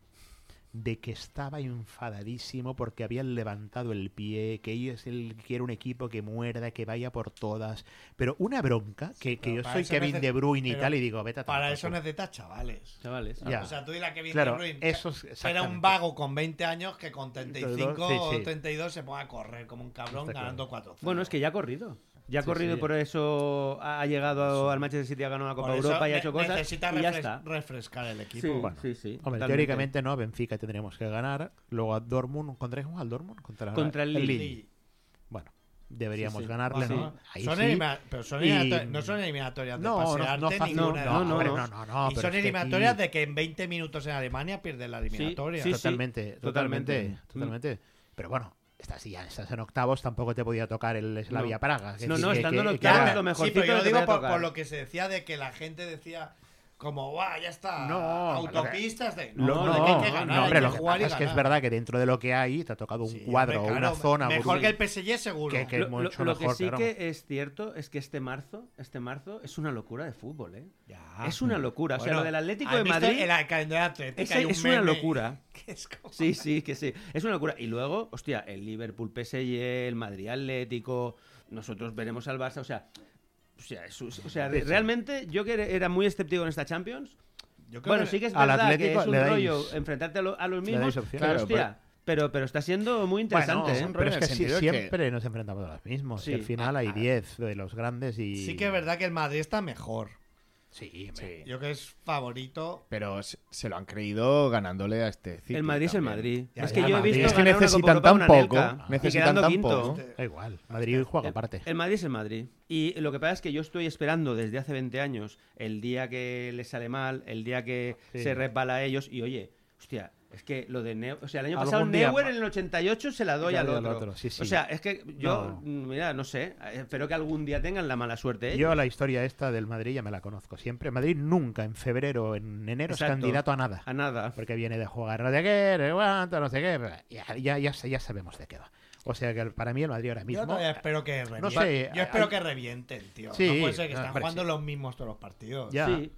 De que estaba enfadadísimo porque habían levantado el pie, que ellos el, que era un equipo que muerda, que vaya por todas. Pero una bronca, que, que Pero yo para soy eso Kevin neces- De Bruyne y pero tal, y digo, vete a tomar Para por eso culo. necesitas chavales. Chavales. Ya. O sea, tú dile a Kevin Claro, De Bruyne, eso es que era un exactamente. vago con veinte años que con treinta y cinco Sí, o sí. treinta y dos se ponga a correr como un cabrón Está claro. ganando cuatro cero. Bueno, es que ya ha corrido. Ya ha Sí, corrido sí. y por eso ha ha llegado al Manchester City, ha ganado la Copa Por eso Europa y ha ne- hecho cosas. necesita Y ya refres- está. refrescar el equipo. Sí, Bueno. sí, sí. Hombre, totalmente. teóricamente no, Benfica tendremos que ganar. Luego a Dortmund, ¿contra quién juega el Dortmund? Contra, Contra el Lille. Sí. Bueno, deberíamos Sí, sí. ganarle, Bueno, ¿no? Ahí son sí. elimina- pero son Y- eliminatorias- no son eliminatorias de No, no, pasearte no, fácil. ninguna de No, las no, dos. hombre, no. no, no, no, Y pero son es que eliminatorias aquí- de que en veinte minutos en Alemania pierden la eliminatoria. sí, sí. Totalmente, totalmente, totalmente. totalmente. Pero bueno, estás, ya estás en octavos, tampoco te podía tocar el Slavia No. Praga. que No, sí, no, que- estando en que- que octavos era- es lo mejor. Sí, pero yo lo que te digo puede por, tocar. por lo que se decía de que la gente decía como, guau, ya está, No, autopistas de... Lo- No, no, de que hay que no, ganar, hombre, hay lo que que jugar y pasa es que es ganar. verdad que dentro de lo que hay te ha tocado un Sí, cuadro, hombre, una claro, zona... mejor un- que el P S G seguro. Que- que- Lo, mucho lo- lo que mejor, sí claro. que es cierto es que este marzo, este marzo es una locura de fútbol, ¿eh? Ya. Es una locura. O sea, Bueno, lo del Atlético ¿has de visto Madrid en el calendario atlético es, hay un es una meme locura. que es como- Sí, sí, que sí. Es una locura. Y luego, hostia, el Liverpool P S G, el Madrid Atlético, nosotros veremos al Barça, o sea, o sea, es- o sea Sí, sí. realmente yo que era muy escéptico en esta Champions. Yo creo Bueno, que- sí que es al verdad que Atlético es un le dais- rollo enfrentarte a, lo- a los le mismos, dais opción. pero Claro, hostia, pero, pero está siendo muy interesante, Bueno, ¿eh? un rollo pero es en que el sí, sentido de que- siempre nos enfrentamos a los mismos. Sí. Y al final hay diez de los grandes y... Sí que es verdad que el Madrid está mejor. Sí, hombre. Yo que es favorito. Pero se, se lo han creído ganándole a este City. El Madrid es el también. Madrid. Ya, es ya, que yo he Madrid. visto Es que ganar una necesitan Copa Europa, tan una poco, Anelka, y necesitan quedando tan quinto. poco. Da igual, Madrid juega El- aparte. El Madrid es el Madrid. Y lo que pasa es que yo estoy esperando desde hace veinte años el día que les sale mal, el día que Sí. se resbala a ellos. Y oye, hostia, es que lo de Neuer. O sea, el año Algún pasado día Neuer ma- en el ochenta y ocho se la doy Ya al doy otro. al otro, sí, sí. O sea, es que yo, No. mm, mira, no sé. eh, Espero que algún día tengan la mala suerte. ellos. Yo la historia esta del Madrid ya me la conozco siempre. Madrid nunca en febrero, en enero Exacto. es candidato a nada. A nada. Porque viene de jugar no sé qué, no aguanta, no sé qué. Ya, ya, ya, ya sabemos de qué va. O sea que para mí el Madrid ahora Yo mismo... todavía espero que revienten. No sé, Yo espero hay- que revienten, tío. Sí, no puede ser que no, están hombre, jugando sí. los mismos todos los partidos. Ya, Sí.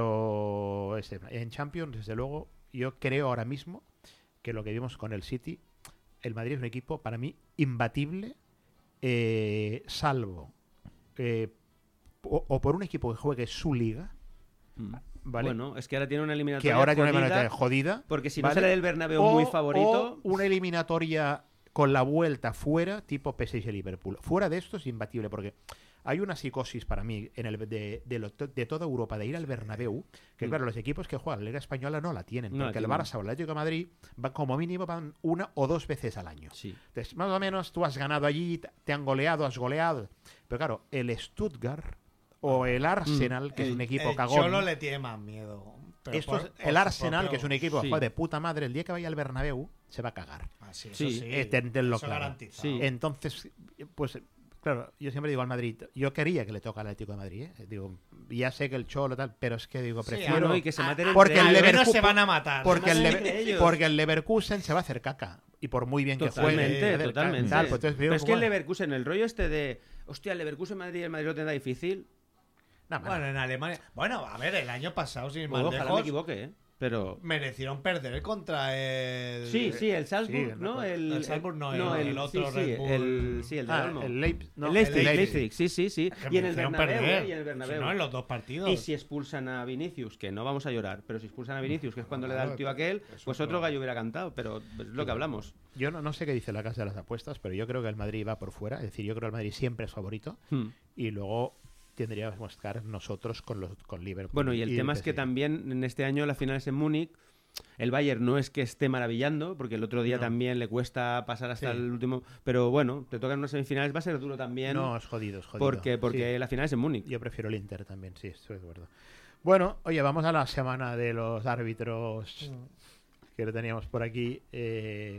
pero ese, en Champions, desde luego, yo creo ahora mismo que lo que vimos con el City, el Madrid es un equipo para mí imbatible, eh, salvo eh, o, o por un equipo que juegue su liga, Mm. ¿vale? Bueno, es que ahora tiene una que eliminatoria ahora tiene una jodida, eliminatoria jodida. porque si no ¿vale? sale del Bernabéu O- muy favorito... o una eliminatoria con la vuelta fuera, tipo P S G Liverpool. Fuera de esto es imbatible, porque hay una psicosis para mí en el de, de, lo- de toda Europa de ir al Bernabéu, que Mm. claro, los equipos que juegan la Liga Española no la tienen, No la porque el tienen. Barça o el Atlético de Madrid van como mínimo van una o dos veces al año. Sí. Entonces, más o menos tú has ganado allí, te han goleado, has goleado. Pero claro, el Stuttgart o el Arsenal, que es un equipo el cagón. Cholo le tiene más miedo. pero Esto por- es por el su Arsenal, propio- que es un equipo Sí. joder, de puta madre, el día que vaya al Bernabéu, se va a cagar. Ah, sí, eso Sí. sí, Eh, ten- tenlo eso claro. garantizado. Sí. Entonces, pues claro, yo siempre digo al Madrid, yo quería que le toque al Atlético de Madrid, ¿eh? Digo, ya sé que el Cholo tal, pero es que digo, Sí, prefiero... Ah, no, y que se a- maten a- porque entre el al ellos. menos Leverkusen- se van a matar. Porque el, maten Lever- entre ellos. porque el Leverkusen se va a hacer caca. Y por muy bien que Totalmente, juegue. totalmente. Tal, pues entonces, Pero es que el bueno, Leverkusen, el rollo este de, hostia, el Leverkusen Madrid, el Madrid lo tendrá difícil. no, bueno, Bueno, en Alemania. Bueno, a ver, el año pasado, sin ir Pues más ojalá me lejos, equivoque, ¿eh? Pero... merecieron perder contra el. Sí, sí, el Salzburg, sí, ¿no? no, El, el Salzburg no, el- el otro sí, sí, Red Bull. el, sí, el de ah, Olmo. el Leipzig, no, el Leipzig, el Leipzig, Leipzig. sí, sí, sí. Que Y en el merecieron Bernabéu, perder. ¿eh? Y en el Bernabéu. Si no, en los dos partidos. Y si expulsan a Vinicius, que no vamos a llorar, pero si expulsan a Vinicius, que es cuando le da el tío aquel, eso pues claro. otro gallo hubiera cantado, pero es lo que hablamos. Yo no, no sé qué dice la casa de las apuestas, pero yo creo que el Madrid va por fuera. Es decir, yo creo que el Madrid siempre es favorito. Hmm. Y luego tendríamos que buscar nosotros con los con Liverpool. Bueno, y el tema es que P S G. también en este año la final es en Múnich. El Bayern no es que esté maravillando, porque el otro día No. también le cuesta pasar hasta Sí. el último. Pero bueno, te tocan unas semifinales, va a ser duro también. No, es jodido, es jodido. porque porque Sí. la final es en Múnich. Yo prefiero el Inter también, sí, estoy de acuerdo. Bueno, oye, vamos a la semana de los árbitros que lo teníamos por aquí. Eh,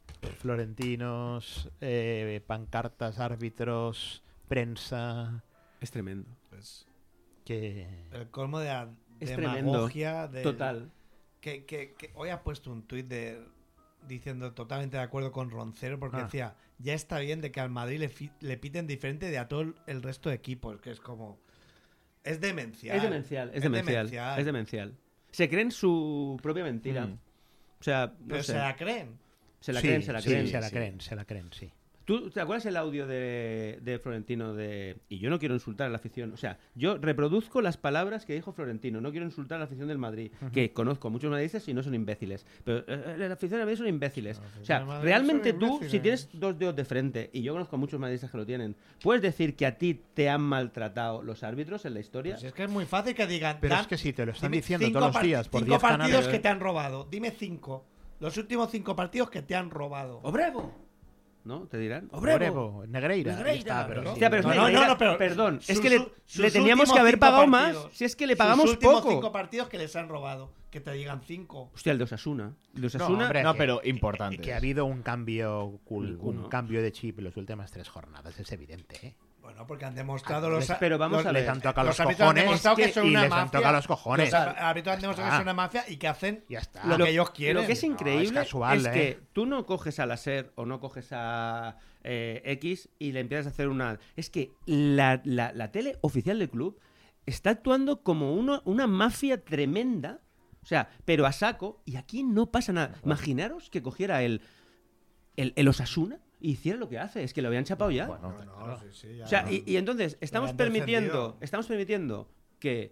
florentinos, eh, pancartas, árbitros, prensa. Es tremendo. Pues, Que... el colmo de la Es demagogia. tremendo. del- Total. Que, que, que hoy has puesto un tuit de diciendo totalmente de acuerdo con Roncero porque Ah. decía, ya está bien de que al Madrid le, fi- le piten diferente de a todo el resto de equipos, que es como... Es demencial. Es demencial, es demencial, es demencial. Se creen su propia mentira. Mm. O sea, no Pero sé. se la creen. Se la Sí, creen, se la sí, creen. se la sí. creen, se la creen, sí. ¿Tú te acuerdas el audio de, de Florentino de... Y yo no quiero insultar a la afición. O sea, yo reproduzco las palabras que dijo Florentino. No quiero insultar a la afición del Madrid. Que conozco a muchos madridistas y no son imbéciles. Pero eh, la afición del Madrid son imbéciles. O sea, del Madrid realmente son tú, imbéciles. si tienes dos dedos de frente, y yo conozco a muchos madridistas que lo tienen, ¿puedes decir que a ti te han maltratado los árbitros en la historia? Pues es que es muy fácil que digan... Pero Dan, es que sí, te lo están dime diciendo cinco todos los parti- días por cinco diez partidos canales. que te han robado. Dime cinco. Los últimos cinco partidos que te han robado. ¡Obrevo! ¿No? ¿Te dirán? Obrevo, Negreira. Negreira, ya está, pero ¿no? sí. Hostia, pero es No, no, Negreira- no, no, pero perdón, es sus- que le, sus le teníamos últimos que haber cinco pagado partidos. más. Si es que le Sus pagamos últimos poco. cinco partidos que les han robado. Que te digan cinco. Hostia, el de Osasuna. El de No, Osasuna. hombre, No, que- pero que- importantes. Que ha habido un cambio cool, Ninguno. un cambio de chip en las últimas tres jornadas, es evidente, ¿eh? Bueno, porque han demostrado Ah, los... les- pero vamos los- a ver. Les han tocado los árbitros han cojones demostrado que y son una les han mafia. tocado los cojones. Los árbitros han demostrado que está. son una mafia y que hacen Ya está. lo Lo- que ellos quieren. Lo que es No, increíble es casual, es ¿eh? que tú no coges a la SER o no coges a eh, X y le empiezas a hacer una... Es que la, la- la tele oficial del club está actuando como uno- una mafia tremenda, o sea, pero a saco, y aquí no pasa nada. Imaginaros que cogiera el, el, el Osasuna y hiciera lo que hace, es que lo habían chapado ya. Bueno, No, no, sí, sí, ya O sea, no. y, y entonces estamos han permitiendo, defendido. estamos permitiendo que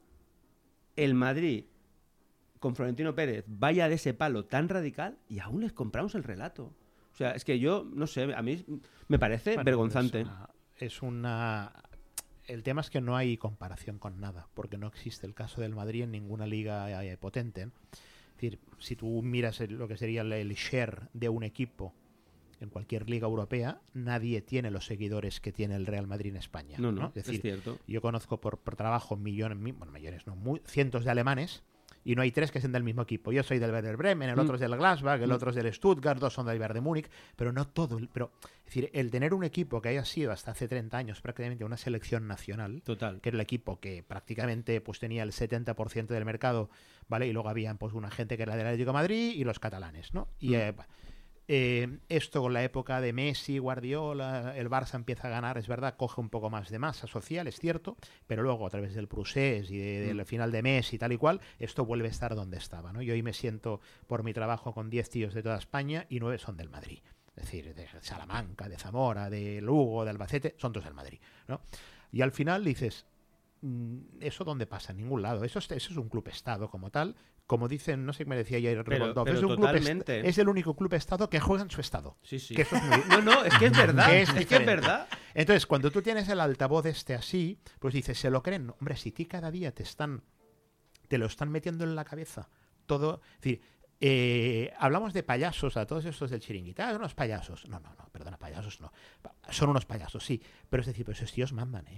el Madrid con Florentino Pérez vaya de ese palo tan radical y aún les compramos el relato. O sea, es que yo, no sé, a mí me parece Bueno, vergonzante. Es una, es una- El tema es que no hay comparación con nada, porque no existe el caso del Madrid en ninguna liga eh, potente. Es decir, si tú miras el- lo que sería el, el share de un equipo en cualquier liga europea, nadie tiene los seguidores que tiene el Real Madrid en España. No, no, Es es, decir, cierto. yo conozco por, por trabajo millones, mi- bueno, millones, no, muy- cientos de alemanes y no hay tres que sean del mismo equipo. Yo soy del Werder Bremen, el Mm. otro es del Gladbach, el Mm. otro es del Stuttgart, dos son del Bayern de Múnich, pero no todo. el- Pero, es decir, el tener un equipo que haya sido hasta hace treinta años prácticamente una selección nacional, Total. que era el equipo que prácticamente pues tenía el setenta por ciento del mercado, ¿vale? Y luego había pues una gente que era del Atlético de Madrid y los catalanes, ¿no? Y Mm. eh, eh, esto con la época de Messi, Guardiola, el Barça empieza a ganar, es verdad, coge un poco más de masa social, es cierto, pero luego a través del Prusés y de- del Mm. final de Messi y tal y cual, esto vuelve a estar donde estaba, ¿no? Yo hoy me siento por mi trabajo con diez tíos de toda España y nueve son del Madrid. Es decir, de Salamanca, de Zamora, de Lugo, de Albacete, son todos del Madrid, ¿no? Y al final dices, mm, ¿eso dónde pasa? En ningún lado. Eso es, eso es un club-estado como tal. Como dicen, no sé qué me decía ayer Pero- Revoltov, pero es, un club est- totalmente. es el único club-estado que juega en su estado. Sí, sí. Que eso es muy- No, no, es que es verdad. Que es es que es diferente. verdad. Entonces, cuando tú tienes el altavoz este así, pues dices, ¿se lo creen? Hombre, si ti cada día te están, te lo están metiendo en la cabeza todo, es decir, eh, hablamos de payasos a todos estos del chiringuito, ah, unos payasos. No, no, no, perdona, payasos no. Son unos payasos, sí, pero es decir, pues esos tíos mandan, ¿eh?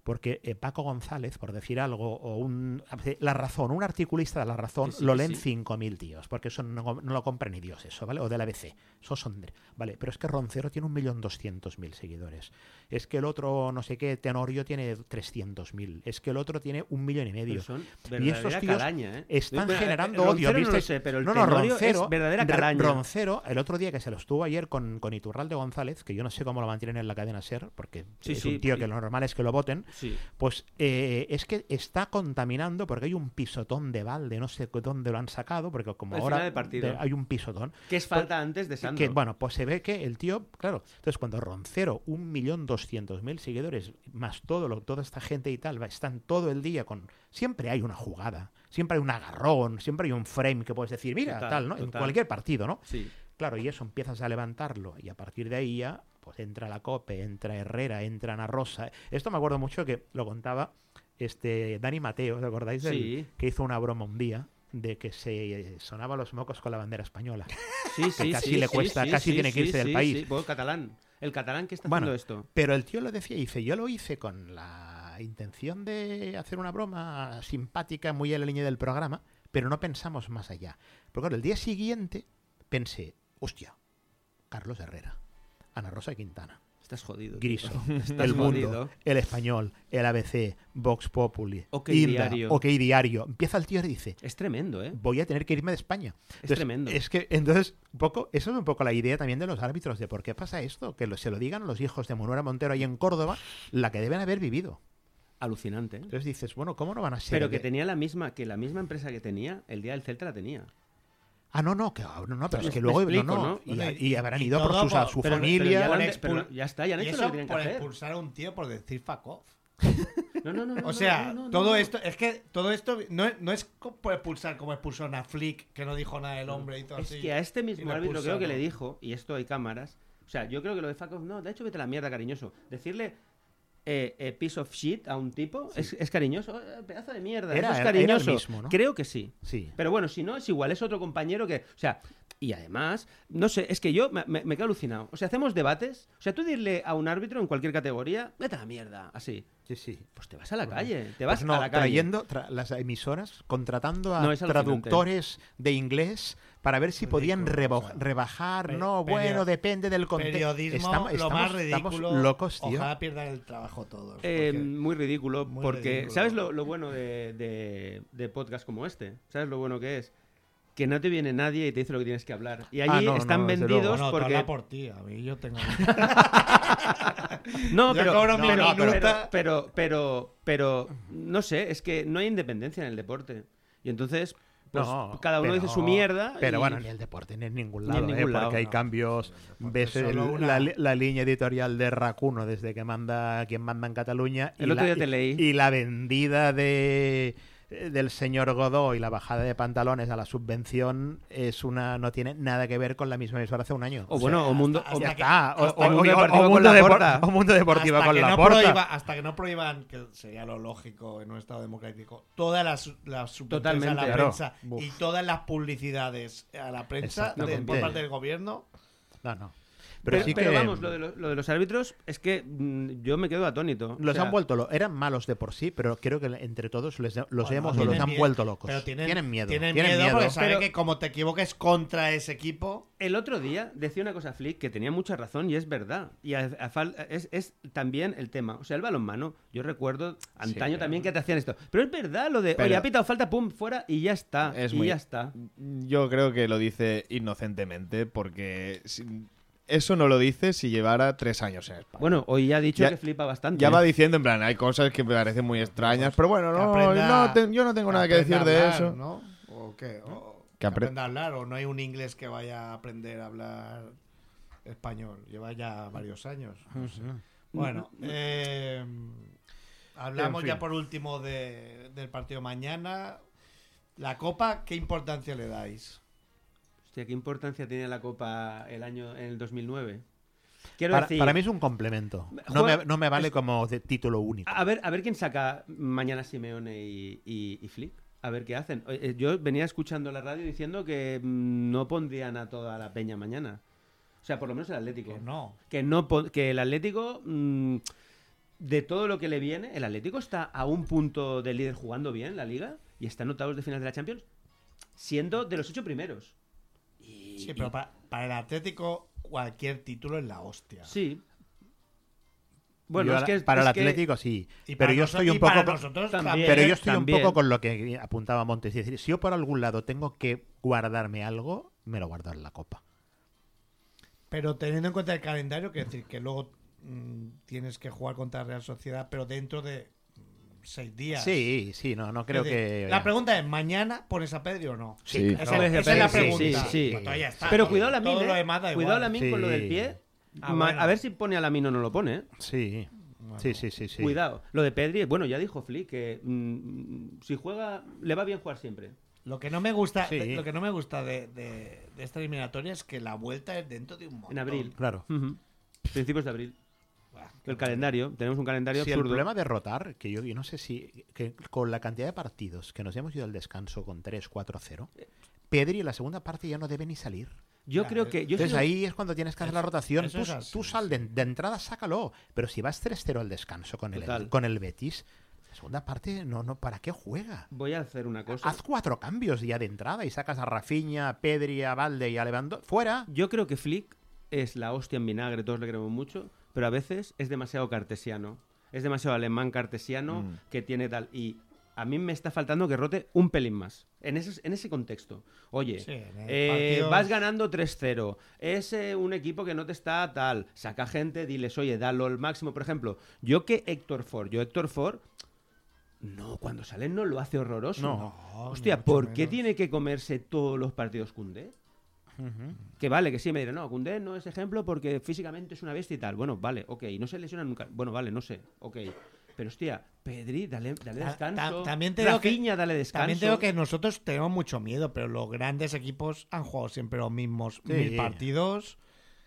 porque eh, Paco González, por decir algo, o un La Razón, un articulista de La Razón, Sí, sí, lo sí, leen sí. cinco mil tíos, porque eso no, no lo compra ni Dios, eso, ¿vale? O del A B C, eso son... de- Vale, pero es que Roncero tiene un millón doscientos mil seguidores. Es que el otro, no sé qué, Tenorio tiene trescientos mil. Es que el otro tiene un millón y medio. Pero son Y estos verdadera tíos calaña, ¿eh? están Yo- generando Roncero odio, no ¿viste? lo sé, pero el no, no, Tenorio Roncero, es verdadera R- calaña. Roncero, el otro día que se lo estuvo ayer con, con Iturralde González, que yo no sé cómo lo mantienen en la cadena SER, porque Sí, es sí, un tío sí. que lo normal es que lo voten, Sí. pues eh, es que está contaminando porque hay un pisotón de balde, no sé dónde lo han sacado, porque como Al ahora final del partido. de- hay un pisotón. ¿Qué es falta antes de Sandro? Que, bueno, pues se ve que el tío, claro, entonces cuando Roncero, un millón doscientos mil seguidores, más todo lo, toda esta gente y tal, va- están todo el día con... Siempre hay una jugada, siempre hay un agarrón, siempre hay un frame que puedes decir, mira, Total, tal, ¿no? En total. cualquier partido, ¿no? Sí. Claro, y eso empiezas a levantarlo y a partir de ahí ya, pues entra la Cope, entra Herrera, entra Ana Rosa. Esto me acuerdo mucho que lo contaba este Dani Mateo, ¿os acordáis? del- Sí. que hizo una broma un día de que se sonaba los mocos con la bandera española. Sí, sí, casi sí, le sí, cuesta, sí, casi sí, tiene que irse sí, del sí, país. sí. Bueno, catalán. El catalán que está Bueno, haciendo esto. pero el tío lo decía, dice, yo lo hice con la intención de hacer una broma simpática, muy en la línea del programa, pero no pensamos más allá. Pero claro, el día siguiente pensé, hostia, Carlos Herrera, Ana Rosa Quintana, Estás jodido. tío. Griso, Estás El Mundo, jodido. El Español, El A B C, Vox Populi, OK Inda, Diario. OK Diario. Empieza el tío y dice, Es tremendo, ¿eh? voy a tener que irme de España. Es tremendo. Es que, entonces, un poco, eso es un poco la idea también de los árbitros, de por qué pasa esto, que lo- se lo digan los hijos de Manuela Montero ahí en Córdoba, la que deben haber vivido. Alucinante. ¿eh? Entonces dices, bueno, ¿cómo no van a ser? Pero que de- tenía la misma, que la misma empresa que tenía, el día del Celta la tenía. Ah, no, no, que, no, no, pero Me- es que me luego explico, no, no, ¿no? Y, Bueno, y habrán y ido por todo sus, a por- su Pero- pero familia. ya, lo por han- expul- pero ya está, ya han Y hecho eso lo que tenían que por hacer. expulsar a un tío por decir fuck off. No, no, no, no, O sea, no, no, no, todo no. esto, es que todo esto no, es- no es co- por expulsar como expulsó a Flick, que no dijo nada del hombre y todo Es así. que a este y mismo lo árbitro creo que le expulsaron. dijo, y esto hay cámaras, o sea, yo creo que lo de fuck off, no, de hecho vete a la mierda, cariñoso. Decirle eh, eh, piece of shit a un tipo es, es cariñoso, eh, pedazo de mierda, Era- eso es era- era el cariñoso. mismo, ¿no? Creo que sí. Sí. Pero bueno, si no, es igual, es otro compañero que, o sea, y además, no sé, es que yo me, me, me quedo alucinado. O sea, hacemos debates, o sea, tú dirle a un árbitro en cualquier categoría, vete a la mierda, así. Sí, sí. Pues te vas a la calle, te Pues vas no, a la calle. trayendo tra- las emisoras, contratando a No, es alucinante. traductores de inglés para ver si podían Ridículo, rebo- o sea, rebajar. pe- no, perio- bueno, depende del contexto. Periodismo, Estamos, lo más estamos- estamos ridículo. locos, tío. Ojalá pierdan el trabajo todos. Eh, porque- muy ridículo, muy porque ridículo. ¿sabes lo, lo bueno de, de, de podcast como este? ¿Sabes lo bueno que es? Que no te viene nadie y te dice lo que tienes que hablar. Y allí Ah, no, están no, desde vendidos Bueno, tú porque... habla por ti, a mí yo tengo... No, Yo pero, cobro no, mi no, pero, minuta. pero, pero, pero, no sé, es que no hay independencia en el deporte. Y entonces, pues, No, cada uno pero- dice su mierda. Pero y- bueno, ni el deporte ni en ningún Ni lado, en ¿eh? ningún lado, porque hay no. cambios. deporte Ves es solo el- una- la, li- la línea editorial de Racuno desde que manda quien manda en Cataluña. El y otro la, día te leí. Y la vendida de del señor Godó y la bajada de pantalones a la subvención es una no tiene nada que ver con la misma emisora hace un año. O bueno, o mundo... hasta- o- ya hasta que- está. O, hasta o- Mundo o- Deportivo o con mundo, la depor- Porta. o Mundo Deportivo hasta con que la no porta. prohíba- hasta que no prohíban, que sería lo lógico en un estado democrático, todas las, las subvenciones a Totalmente. la Claro. prensa Uf. y todas las publicidades a la prensa de- Exactamente. por parte del gobierno. No, no. Pero, Pero, sí pero que vamos, lo de, lo, lo de los árbitros es que mm, yo me quedo atónito. los O sea, han vuelto lo- eran malos de por sí, pero creo que entre todos les- los Bueno, hemos o los tienen han miedo, vuelto locos. Pero tienen, miedo. Tienen, tienen miedo, porque saben Pero- que como te equivoques contra ese equipo. El otro día decía una cosa Flick que tenía mucha razón y es verdad. Y a- a fal- es, es también el tema. O sea, el balonmano, yo recuerdo antaño pero- también que te hacían esto. Pero es verdad lo de, Pero- oye, ha pitado falta, pum, fuera y ya está. Es y muy- ya está. Yo creo que lo dice inocentemente porque si- eso no lo dice si llevara tres años en España. Bueno, hoy ya ha dicho Ya- que flipa bastante. Ya va diciendo, en plan, hay cosas que me parecen muy extrañas, pero bueno, Que no, aprenda- no te- yo no tengo nada que aprenda decir a de hablar, eso. ¿no? ¿O qué? O Que que apre- aprenda a hablar, o no hay un inglés que vaya a aprender a hablar español. Lleva ya varios años. no sé. Bueno, eh, hablamos En fin. ya por último de, del partido mañana. La Copa, ¿qué importancia le dais? Hostia, ¿qué importancia tiene la Copa el año en el dos mil nueve? Quiero Para, decir, para mí es un complemento. No Juega- me, no me vale como de título único. a ver, a ver quién saca mañana Simeone y, y, y Flick. A ver qué hacen. Eh, Yo venía escuchando la radio diciendo que mm, no pondrían a toda la peña mañana. O sea, por lo menos el Atlético. Que no. Que, no pon- que el Atlético mm, de todo lo que le viene, el Atlético está a un punto del líder jugando bien la Liga y está en octavos de final de la Champions, siendo de los ocho primeros. Y, Sí, pero para, para el Atlético cualquier título es la hostia. Sí. Bueno, Yo es a- que para es el que- Atlético sí, Y pero para yo noso- estoy y un para poco con- nosotros también. también. pero yo estoy también. un poco con lo que apuntaba Montes, es decir, si yo por algún lado tengo que guardarme algo, me lo guardo en la Copa. Pero teniendo en cuenta el calendario, que decir que luego mm, tienes que jugar contra Real Sociedad, pero dentro de mm, seis días. Sí, sí, no, no creo Es decir, que La pregunta es, ¿mañana pones a Pedri o no? Sí. Esa, Hombre, esa es la sí, pregunta. sí, sí. Pues todavía está. Pero Todo- cuidado la todo min, lo ¿eh? demás da igual. Cuidado la min con lo Sí. del pie. Ah, Ma- bueno. A ver si pone a la min o no lo pone, ¿eh? Sí. Sí, sí, sí, sí. Cuidado. Lo de Pedri, bueno, ya dijo Flick que mm, si juega, le va bien jugar siempre. Lo que no me gusta, Sí. de, lo que no me gusta de, de- de esta eliminatoria es que la vuelta es dentro de un montón. En abril. Claro. Ujú. Principios de abril. Buah, qué El calendario. Tenemos un calendario Sí, el absurdo. problema de rotar, que yo, yo no sé si que con la cantidad de partidos que nos hemos ido al descanso con tres cuatro cero, Pedri en la segunda parte ya no debe ni salir. Yo Ya, creo eh. que. Yo Entonces creo- ahí es cuando tienes que hacer la Eso- rotación. eso Tú, es así, tú sal de, de entrada, sácalo. Pero si vas tres cero al descanso con el, Total. con el Betis, la segunda parte, no, no, ¿para qué juega? Voy a hacer una cosa. Haz cuatro cambios ya de entrada y sacas a Rafinha, a Pedri, a Valde y a Lewandowski. ¡Fuera! Yo creo que Flick es la hostia en vinagre, todos le queremos mucho, pero a veces es demasiado cartesiano. Es demasiado alemán cartesiano Mm. que tiene tal. Y a mí me está faltando que rote un pelín más. En ese, en ese contexto. Oye, Sí, en el eh, partido- vas ganando tres cero. Es eh, un equipo que no te está tal. Saca gente, diles, oye, dalo al máximo. Por ejemplo, yo que Héctor Ford, yo Héctor Ford. No, cuando sale no lo hace horroroso. No. Hostia, ni mucho ¿por qué menos. tiene que comerse todos los partidos Koundé? Que vale, que sí, me dirán, no, Koundé no es ejemplo porque físicamente es una bestia y tal. Bueno, vale, ok, no se lesiona nunca. Bueno, vale, no sé, ok. Pero hostia, Pedri, dale, dale Ta- descanso. ta- también te digo que- Rafinha, dale descanso. También tengo que nosotros tenemos mucho miedo, pero los grandes equipos han jugado siempre los mismos Sí. mil partidos.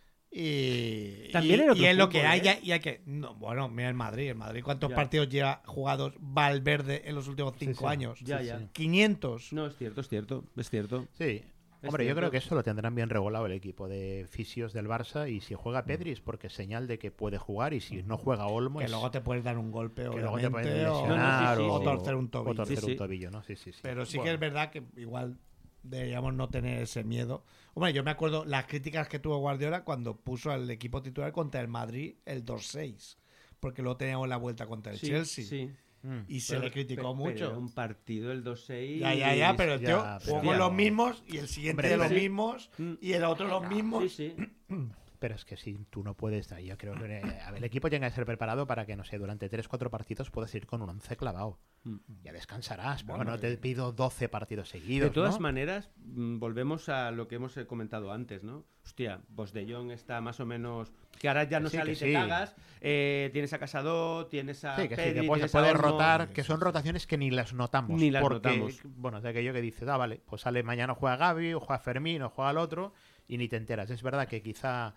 Y, También y- en otro y es lo fútbol, que hay, ¿eh? y hay que. No, bueno, mira el Madrid. El Madrid, ¿cuántos Ya. partidos lleva jugados Valverde en los últimos cinco sí. años? Ya, ya. quinientos. No, es cierto, es cierto, es cierto. Sí. Es Hombre, yo cierto. creo que esto lo tendrán bien regulado el equipo de fisios del Barça y si juega Pedri es porque es señal de que puede jugar y si no juega Olmo Que es luego te puedes dar un golpe, que luego te obviamente, pueden o- lesionar No, no, sí, sí, o, sí. o torcer un tobillo. o torcer Sí, un sí. tobillo, ¿no? Sí, sí, sí. Pero sí Bueno. que es verdad que igual deberíamos no tener ese miedo. Hombre, yo me acuerdo las críticas que tuvo Guardiola cuando puso al equipo titular contra el Madrid el dos seis. Porque luego teníamos la vuelta contra el Sí, Chelsea. sí. Mm. Y se Pero- le criticó pe- mucho. pero era un partido el dos seis. Ya, ya, ya, pero el Ya, tío pero- jugó Hostia. los mismos y el siguiente Hombre, de los pero- mismos Mm. y el otro los mismos. Sí, sí. Pero es que si tú no puedes, yo creo que eh, a ver, el equipo tiene que ser preparado para que, no sé, durante tres cuatro partidos puedas ir con un once clavado. Mm. Ya descansarás, pero Bueno, bueno, te eh. pido doce partidos seguidos. De todas ¿no? maneras, mm, volvemos a lo que hemos eh, comentado antes, ¿no? Hostia, Vos de Jong está más o menos. Que ahora ya no Sí, sale que y te sí. cagas. Eh, tienes a Casado, tienes a. Sí, que sí, Pedri, que puedes, tienes a puedes Olmo. rotar, que son rotaciones que ni las notamos. Ni las porque, notamos. Bueno, de aquello que dices, ah, vale, pues sale mañana juega Gavi, o juega Fermín, o juega el otro, y ni te enteras. Es verdad que quizá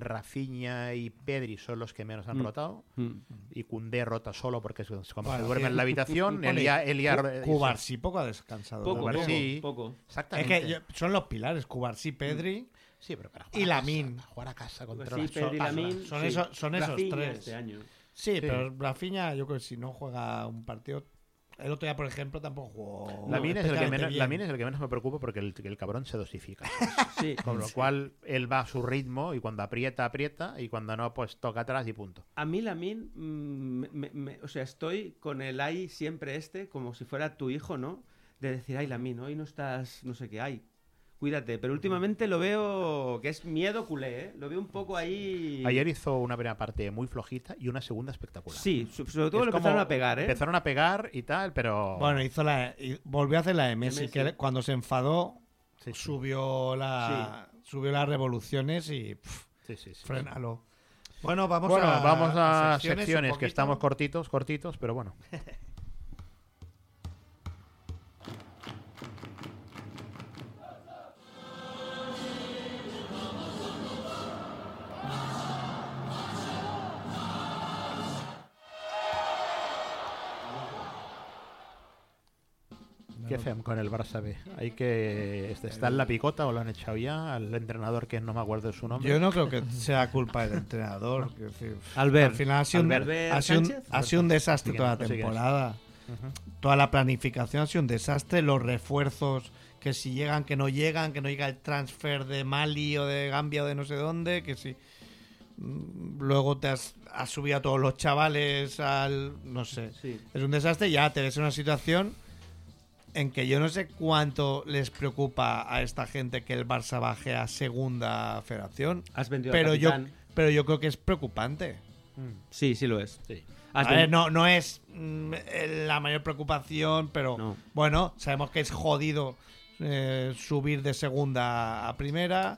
Rafinha y Pedri son los que menos han Mm. rotado, Mm. y Koundé rota solo porque es como Bueno, se duerme sí. en la habitación. Bueno, Elia, y Elia, Cu- Cubarsí poco ha descansado. Poco, la verdad. poco, Sí. poco. Es Exactamente. que yo- son los pilares, Cubarsí, Pedri. Sí, pero para y jugar a Lamine. casa, para jugar a casa contra Pues sí, las- Pedri, son- Lamine, son sí. esos- son esos Rafinha tres. este año. Sí, Sí. pero Rafinha, yo creo que si no juega un partido. El otro día, por ejemplo, tampoco jugó. Lamine es, el que especialmente menos, bien. Lamine es el que menos me preocupa porque el, el cabrón se dosifica. Sí. Con lo cual él va a su ritmo y cuando aprieta, aprieta y cuando no, pues toca atrás y punto. A mí Lamine, mm, me- me- o sea, estoy con el ay siempre este, como si fuera tu hijo, ¿no? De decir, ay Lamine, hoy no estás, no sé qué, ay, cuídate. Pero últimamente lo veo que es miedo culé, ¿eh? Lo veo un poco ahí. Ayer hizo una primera parte muy flojita y una segunda espectacular. Sí, so- sobre todo Es lo como- empezaron a pegar, ¿eh? Empezaron a pegar y tal, pero... Bueno, hizo la, y volvió a hacer la de Messi, Messi. que cuando se enfadó Sí, sí. subió la subió las revoluciones y pff, Sí, sí, sí. frénalo. Bueno, vamos Bueno, a vamos a, secciones, un secciones, que poquito. estamos cortitos, cortitos, pero bueno. ¿Qué hacen con el Barça B? ¿Hay que está en la picota o lo han echado ya al entrenador que no me acuerdo de su nombre? Yo no creo que sea culpa del entrenador. No. Que, decir, Albert. Al final ha sido, Albert un, ha sido, un, ha sido un desastre toda la temporada. Uh-huh. Toda la planificación ha sido un desastre. Los refuerzos, que si llegan, que no llegan, que no llega el transfer de Mali o de Gambia o de no sé dónde, que si luego te has, has subido a todos los chavales al... no sé. Sí. Es un desastre. Ya te ves en una situación en que yo no sé cuánto les preocupa a esta gente que el Barça baje a segunda federación. Has vendido pero al yo capitán. Pero yo creo que es preocupante. Sí, sí lo es. Sí. A ver, no, no es mm, la mayor preocupación, pero no. Bueno, sabemos que es jodido eh, subir de segunda a primera.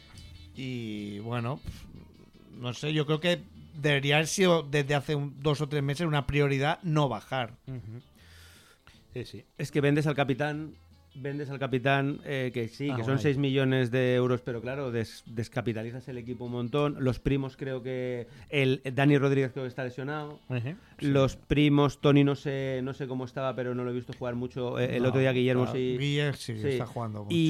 Y bueno, no sé, yo creo que debería haber sido desde hace un, dos o tres meses una prioridad no bajar. Uh-huh. Sí, sí. Es que vendes al capitán, vendes al capitán eh, que sí, ah, que son seis millones de euros, pero claro, des, descapitalizas el equipo un montón. Los primos creo que el Dani Rodríguez creo que está lesionado. Uh-huh, sí. Los primos, Tony no sé no sé cómo estaba, pero no lo he visto jugar mucho. El no, otro día Guillermo claro, sí. Guillermo sí, sí está jugando mucho.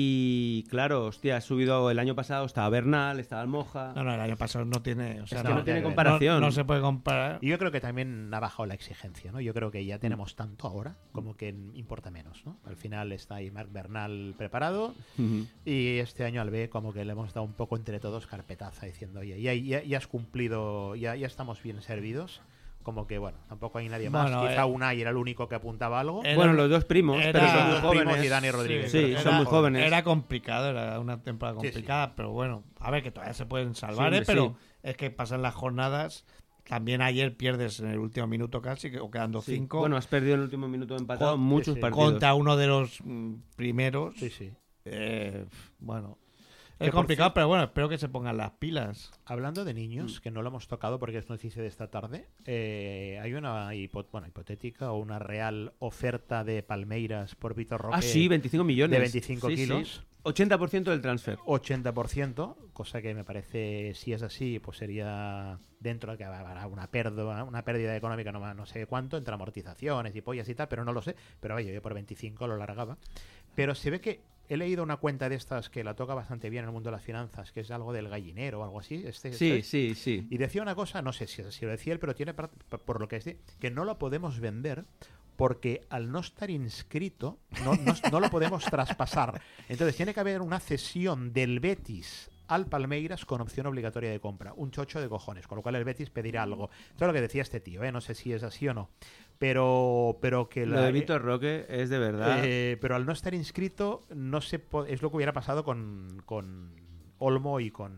Y claro, hostia, ha subido el año pasado, estaba Bernal, estaba Almoja. No, no, el año pasado no tiene, o sea, es que no, no tiene comparación. No, no se puede comparar. Y yo creo que también ha bajado la exigencia, ¿no? Yo creo que ya tenemos tanto ahora como que importa menos, ¿no? Al final está ahí Marc Bernal preparado uh-huh. y este año al B como que le hemos dado un poco entre todos carpetaza diciendo, oye, ya, ya, ya has cumplido, ya, ya estamos bien servidos. Como que, bueno, tampoco hay nadie más. Bueno, Quizá eh, Unai era el único que apuntaba algo. Era, bueno, los dos primos, era, pero son muy los jóvenes. Primos y Dani Rodríguez. Sí, sí era, son muy jóvenes. Era complicado, era una temporada complicada, sí, sí. pero bueno, a ver, que todavía se pueden salvar, sí, ¿eh? Pero sí. Es que pasan las jornadas. También ayer pierdes en el último minuto casi, o quedando sí. cinco. Bueno, has perdido en el último minuto empatado Con, muchos sí, partidos. Contra uno de los mm, primeros. Sí, sí. Eh, bueno... Es complicado, fin, pero bueno, espero que se pongan las pilas. Hablando de niños, que no lo hemos tocado porque es noticia de esta tarde, eh, hay una hipo bueno, hipotética o una real oferta de Palmeiras por Vitor Roque. Ah, sí, veinticinco millones. De veinticinco sí, kilos. Sí. ochenta por ciento del transfer. ochenta por ciento, cosa que me parece, si es así, pues sería dentro de que habrá una pérdida, una pérdida económica, no, no sé cuánto, entre amortizaciones y pollas y tal, pero no lo sé. Pero oye, yo por veinticinco lo largaba. Pero se ve que he leído una cuenta de estas que la toca bastante bien en el mundo de las finanzas, que es algo del gallinero o algo así. Este, sí, este, sí, sí. Y decía una cosa, no sé si, si lo decía él, pero tiene por, por lo que es, que no lo podemos vender porque al no estar inscrito no, no, no lo podemos traspasar. Entonces tiene que haber una cesión del Betis al Palmeiras con opción obligatoria de compra. Un chocho de cojones, con lo cual el Betis pedirá algo. Esto es lo que decía este tío, ¿eh? No sé si es así o no. Pero, pero que la, lo de Vitor Roque es de verdad. Eh, pero al no estar inscrito, no se es lo que hubiera pasado con, con Olmo y con...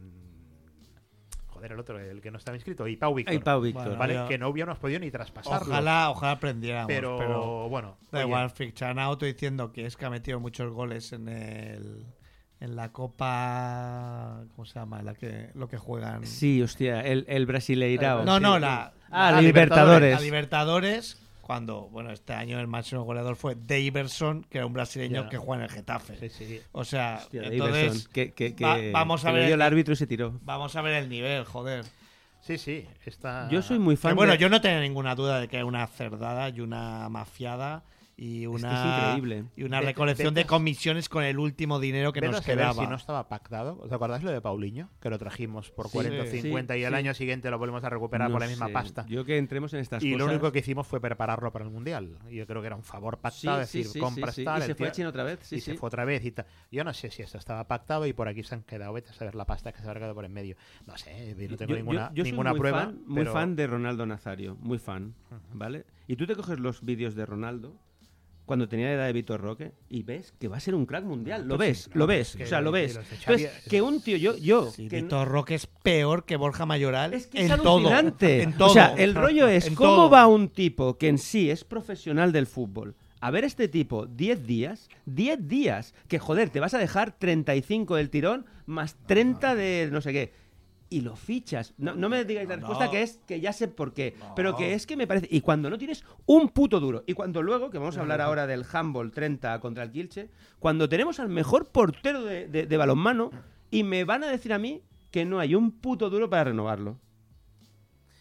Joder, el otro, el que no estaba inscrito, y Pau Víctor. Y Pau Víctor. Bueno, ¿vale? Yo... Que no hubiéramos podido ni traspasarlo. Ojalá, ojalá aprendiéramos. Pero, pero bueno. Da igual, fichan auto diciendo que es que ha metido muchos goles en el... En la Copa... ¿Cómo se llama? La que, lo que juegan... Sí, hostia, el, el Brasileirao. No, no, la... Ah, la Libertadores. La Libertadores, cuando, bueno, este año el máximo goleador fue Daverson, que era un brasileño yeah. que juega en el Getafe. Sí, sí. O sea, hostia, entonces... Que, que, que, va, vamos a que ver... Le dio el árbitro y se tiró. Vamos a ver el nivel, joder. Sí, sí, está... Yo soy muy fan que, bueno, de... yo no tengo ninguna duda de que es una cerdada y una mafiada... Y una, es que es increíble. Y una de, recolección de, de comisiones con el último dinero que nos quedaba. Si no estaba pactado. ¿Os acordáis lo de Paulinho? Que lo trajimos por sí, cuarenta o cincuenta sí, y el sí. año siguiente lo volvemos a recuperar no por la misma sé. pasta. Yo que entremos en estas y cosas... lo único que hicimos fue prepararlo para el Mundial. Y yo creo que era un favor pactado, sí, es decir, sí, compras sí, sí. tal... Y se fue tío, a China otra vez. Sí, y sí. se fue otra vez y tal. Yo no sé si esto estaba pactado y por aquí se han quedado, vete a saber la pasta que se ha quedado por en medio. No sé, no tengo yo, ninguna, yo, yo ninguna soy muy prueba. Fan, muy pero... fan de Ronaldo Nazario, muy fan, uh-huh. ¿vale? Y tú te coges los vídeos de Ronaldo cuando tenía la edad de Vitor Roque y ves que va a ser un crack mundial. Lo ves, no, lo ves, o sea, lo ves. Entonces, que un tío, yo... yo sí, que Vitor Roque es peor que Borja Mayoral es que en es todo. En todo. O sea, el rollo es en cómo todo. va un tipo que en sí es profesional del fútbol a ver este tipo diez días, diez días, que joder, te vas a dejar treinta y cinco del tirón más treinta de no sé qué. Y lo fichas. No, no me digáis la respuesta, no. que es que ya sé por qué. No. Pero que es que me parece... Y cuando no tienes un puto duro. Y cuando luego, que vamos a hablar ahora del handball treinta contra el Kielce, cuando tenemos al mejor portero de, de, de balonmano y me van a decir a mí que no hay un puto duro para renovarlo.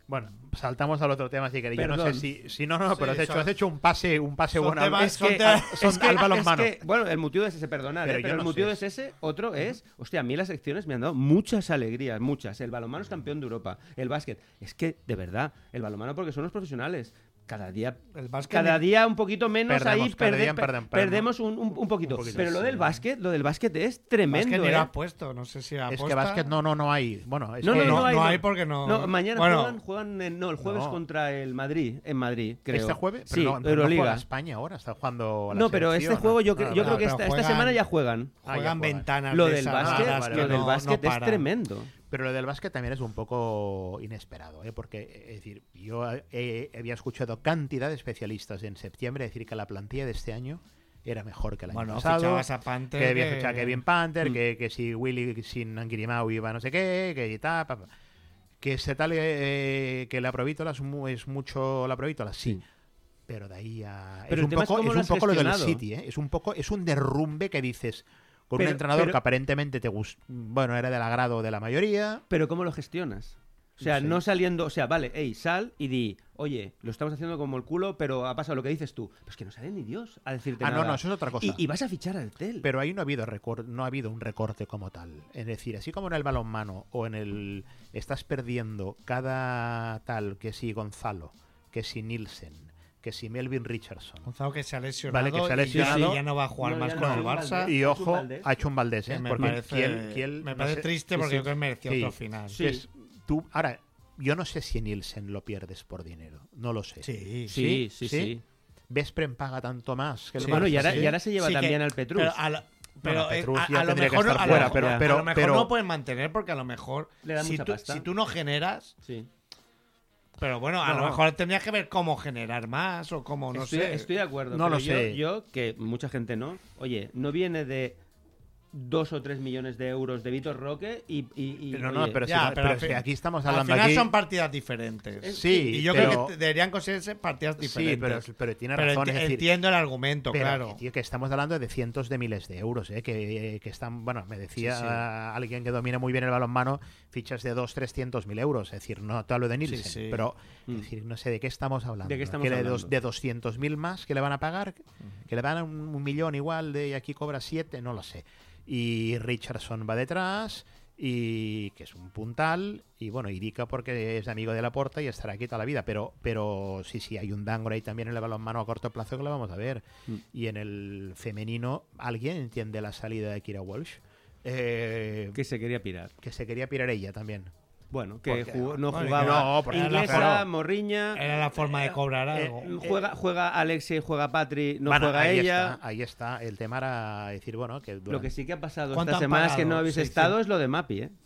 Bueno, saltamos al otro tema si queréis. Yo no sé Perdón. si, si no, no, pero Sí, has, hecho, son- has hecho un pase, un pase son bueno. temas- Es son que- temas- son Es que- al es balonmano. que, bueno, el motivo es ese, perdonad, Pero ¿eh? yo pero el no motivo sé. es ese. Otro es, hostia, a mí las secciones me han dado muchas alegrías, muchas. El balonmano es campeón de Europa. El básquet, es que, de verdad, el balonmano porque son los profesionales. Cada día, El básquet cada ni- día un poquito menos Perdemos, ahí cada perde- día per- perdem- perdemos un, un- un poquito. Un poquito, Pero lo sí. del básquet, lo del básquet es Es tremendo, que ni ¿eh? lo has puesto, no sé si Es aposta. que básquet no, no, no hay. Bueno, es No, que no, no, no, hay, no no. hay porque no- No, mañana Bueno. juegan, juegan en- no, el jueves No. contra el Madrid, en Madrid, creo. este jueves, pero sí, no, pero no Euroliga. juega España ahora, está jugando la No, pero selección, este juego yo, cre- Ah, yo vale. creo que pero esta, esta juegan- semana ya juegan. Ah, ya Juegan juegan. ventanas Lo de del esas básquet, raras lo que del no- básquet no es paran. tremendo. Pero lo del básquet también es un poco inesperado, ¿eh? Porque, es decir, yo eh, había escuchado cantidad de especialistas en septiembre decir que la plantilla de este año era mejor que el año Bueno, pasado. fichabas a Panther, que había que- fichado a Kevin Panther, Mm. que, que si Willy sin Anguirimau iba no sé qué, que tal, pa, pa. que ese tal eh, que la Provítola es, mu- es mucho la Provítola, sí. Sí. Pero de ahí a Pero es el un tema es poco, cómo es lo un has poco lo del gestionado. City, ¿eh? Es un poco es un derrumbe que dices con Pero- un entrenador pero- que aparentemente te gust bueno, era del agrado de la mayoría. Pero ¿cómo lo gestionas? O sea, Sí. no saliendo, o sea, vale, hey, sal y di, oye, lo estamos haciendo como el culo, pero ha pasado lo que dices tú. Pero es que no sale ni Dios a decirte Ah, nada. no, no, eso es otra cosa. Y, y vas a fichar al Tel. Pero ahí no ha habido recor- no ha habido un recorte como tal. Es decir, así como en el balonmano o en el estás perdiendo cada tal, que si Gonzalo, que si Nielsen, que si Melvin Richardson. Gonzalo que se ha lesionado, Vale, que se ha y lesionado. ya, ya no va a jugar No, más ya con no, el un Barça. Valdés. Y ¿Ha hecho ojo, un Valdés? ha hecho un Valdés, ¿eh? Que me Porque parece, Kiel- Kiel, me no parece sé- triste sí, porque sí. yo creo que merecía Sí. otro final. Sí. Que es- tú, ahora, yo no sé si Nielsen lo pierdes por dinero. No lo sé. Sí, Sí, sí, sí. Vespren paga tanto más que el Sí. Bueno, Barça, y ahora, ¿sí? y ahora se lleva Sí, que- también al Petrus. Pero a, lo- pero, Bueno, eh, Petrus a- ya a lo tendría que mejor, estar a lo fuera, mejor- pero- a pero- lo mejor pero- no lo pueden mantener porque a lo mejor Le dan si, mucha tú, pasta. si tú no generas, Sí. pero bueno, a No. lo mejor tendrías que ver cómo generar más o cómo, no estoy, sé. estoy de acuerdo. No pero lo yo, sé. Yo, que mucha gente no, oye, no viene de dos o tres millones de euros de Vitor Roque y... y, y, Pero no, oye, pero, si Ya, no- pero pero al si fin- aquí estamos Al hablando final aquí... son partidas diferentes. Sí, y yo pero- creo que deberían considerarse partidas Sí, diferentes. pero, pero tiene Pero razón. enti- es decir, entiendo el argumento, pero claro. que, tío, que estamos hablando de cientos de miles de euros, ¿eh? que, que están, bueno, me decía Sí, sí. alguien que domina muy bien el balonmano, fichas de dos, trescientos mil euros, es decir, no te hablo de Nielsen, Sí, sí. pero Mm. es decir, no sé de qué estamos hablando. ¿De qué estamos que de, hablando? dos- de doscientos mil más que le van a pagar, que le dan un, un millón igual de y aquí cobra siete, no lo sé. Y Richardson va detrás y que es un puntal y bueno, Irica porque es amigo de Laporta y estará aquí toda la vida, pero pero sí, sí, hay un Dangor ahí también en el balonmano a corto plazo que lo vamos a ver. Mm. Y en el femenino, ¿alguien entiende la salida de Kira Walsh? Eh, que se quería pirar. que se quería pirar ella también. Bueno, que Porque- jugó- no bueno, jugaba no, porque- inglesa, claro. Morriña... Era la forma de cobrar eh, algo. eh, juega, juega Alexia, juega Patri, no Bueno, juega ahí ella. Está, ahí está. El tema era decir, bueno, que Lo durante- que sí que ha pasado ¿Cuánto estas han semanas que pagado? no habéis Sí, estado sí. es lo de Mapi, ¿eh?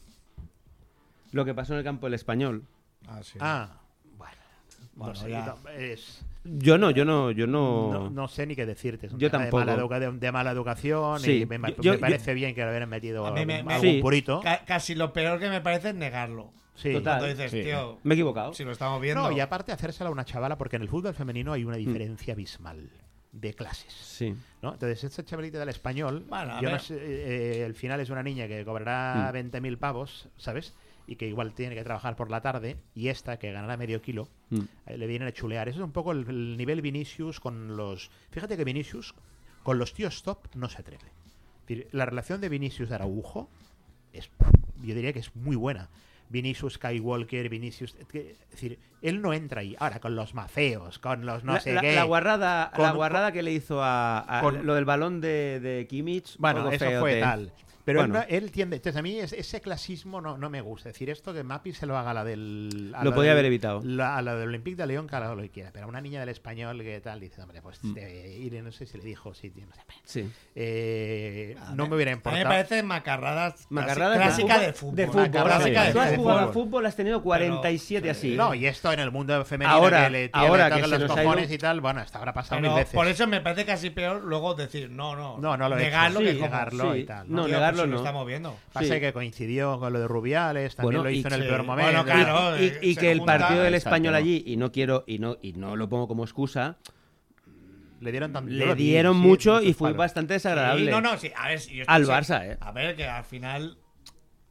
Lo que pasó en el campo del Español. Ah, sí. Ah, bueno. Bueno, no sé, ya. no, es- Yo no, yo no, yo no... no, no sé ni qué decirte. Es un Yo tema tampoco. De mala, educa- de- de mala educación Sí. y me, me- Yo- me yo- parece bien que le hubieran metido A mí me- algún, me- algún Sí. purito. Ca- casi lo peor que me parece es negarlo. Sí. Total. Cuando dices, Sí. tío, Me he equivocado. si lo estamos viendo. No, y aparte hacérsela a una chavala, porque en el fútbol femenino hay una diferencia abismal de clases. Sí. ¿no? Entonces, esta chavalita del español, Bueno, a yo no ver. sé, eh, al final es una niña que cobrará Mm. veinte mil pavos, ¿sabes? Y que igual tiene que trabajar por la tarde, y esta, que ganará medio kilo, Mm. eh, le vienen a chulear. Eso es un poco el, el nivel Vinicius con los... Fíjate que Vinicius, con los tíos top, no se atreve. Es decir, la relación de Vinicius-Araujo es, yo diría que es muy buena. Vinicius Skywalker, Vinicius... Es decir, él no entra ahí. Ahora, con los mafeos, con los no la, sé la- qué... la guarrada, Con- la guarrada que le hizo a, a- con- lo del balón de, de Kimmich. Bueno, un poco eso feote. fue tal. Pero Bueno. él, no- él tiende... Entonces, a mí es- ese clasismo no, no me gusta. Es decir, esto que Mapi se lo haga a la del... a Lo la podía del- haber evitado. la- a la del Olympique de León, que haga lo que quiera. Pero a una niña del español que tal, dice, hombre, pues Mm. de ir, no sé si le dijo, sí, tío, no sé. Sí. Eh, A no mí- me hubiera A mí importado. me parece macarradas, Macarradas clásica de de fútbol. De fútbol. Una clásica sí. de Tú has de jugado fútbol. a fútbol, has tenido cuarenta y siete así. No, y esto en el mundo femenino Ahora- que le tiene ahora tocan que se los nos ha cojones ido- y tal, bueno, hasta habrá pasado Pero mil veces. por eso me parece casi peor luego decir, no, no. No, no lo he negarlo hecho. que Sí, como- negarlo sí. y tal. No, Tío, pues negarlo si no. lo estamos viendo. Pasa Sí. que coincidió con lo de Rubiales, también Bueno, lo y hizo en el que- peor momento. bueno, claro, y, eh, y se que el junta- partido del Exacto. español allí, y no quiero, y no, y no lo pongo como excusa, Le dieron, tan- yo le lo vi, dieron sí, mucho muchos y fue palos. bastante desagradable. Sí, no, no, sí. A ver, si yo Al sí, Barça, ¿eh? A ver, que al final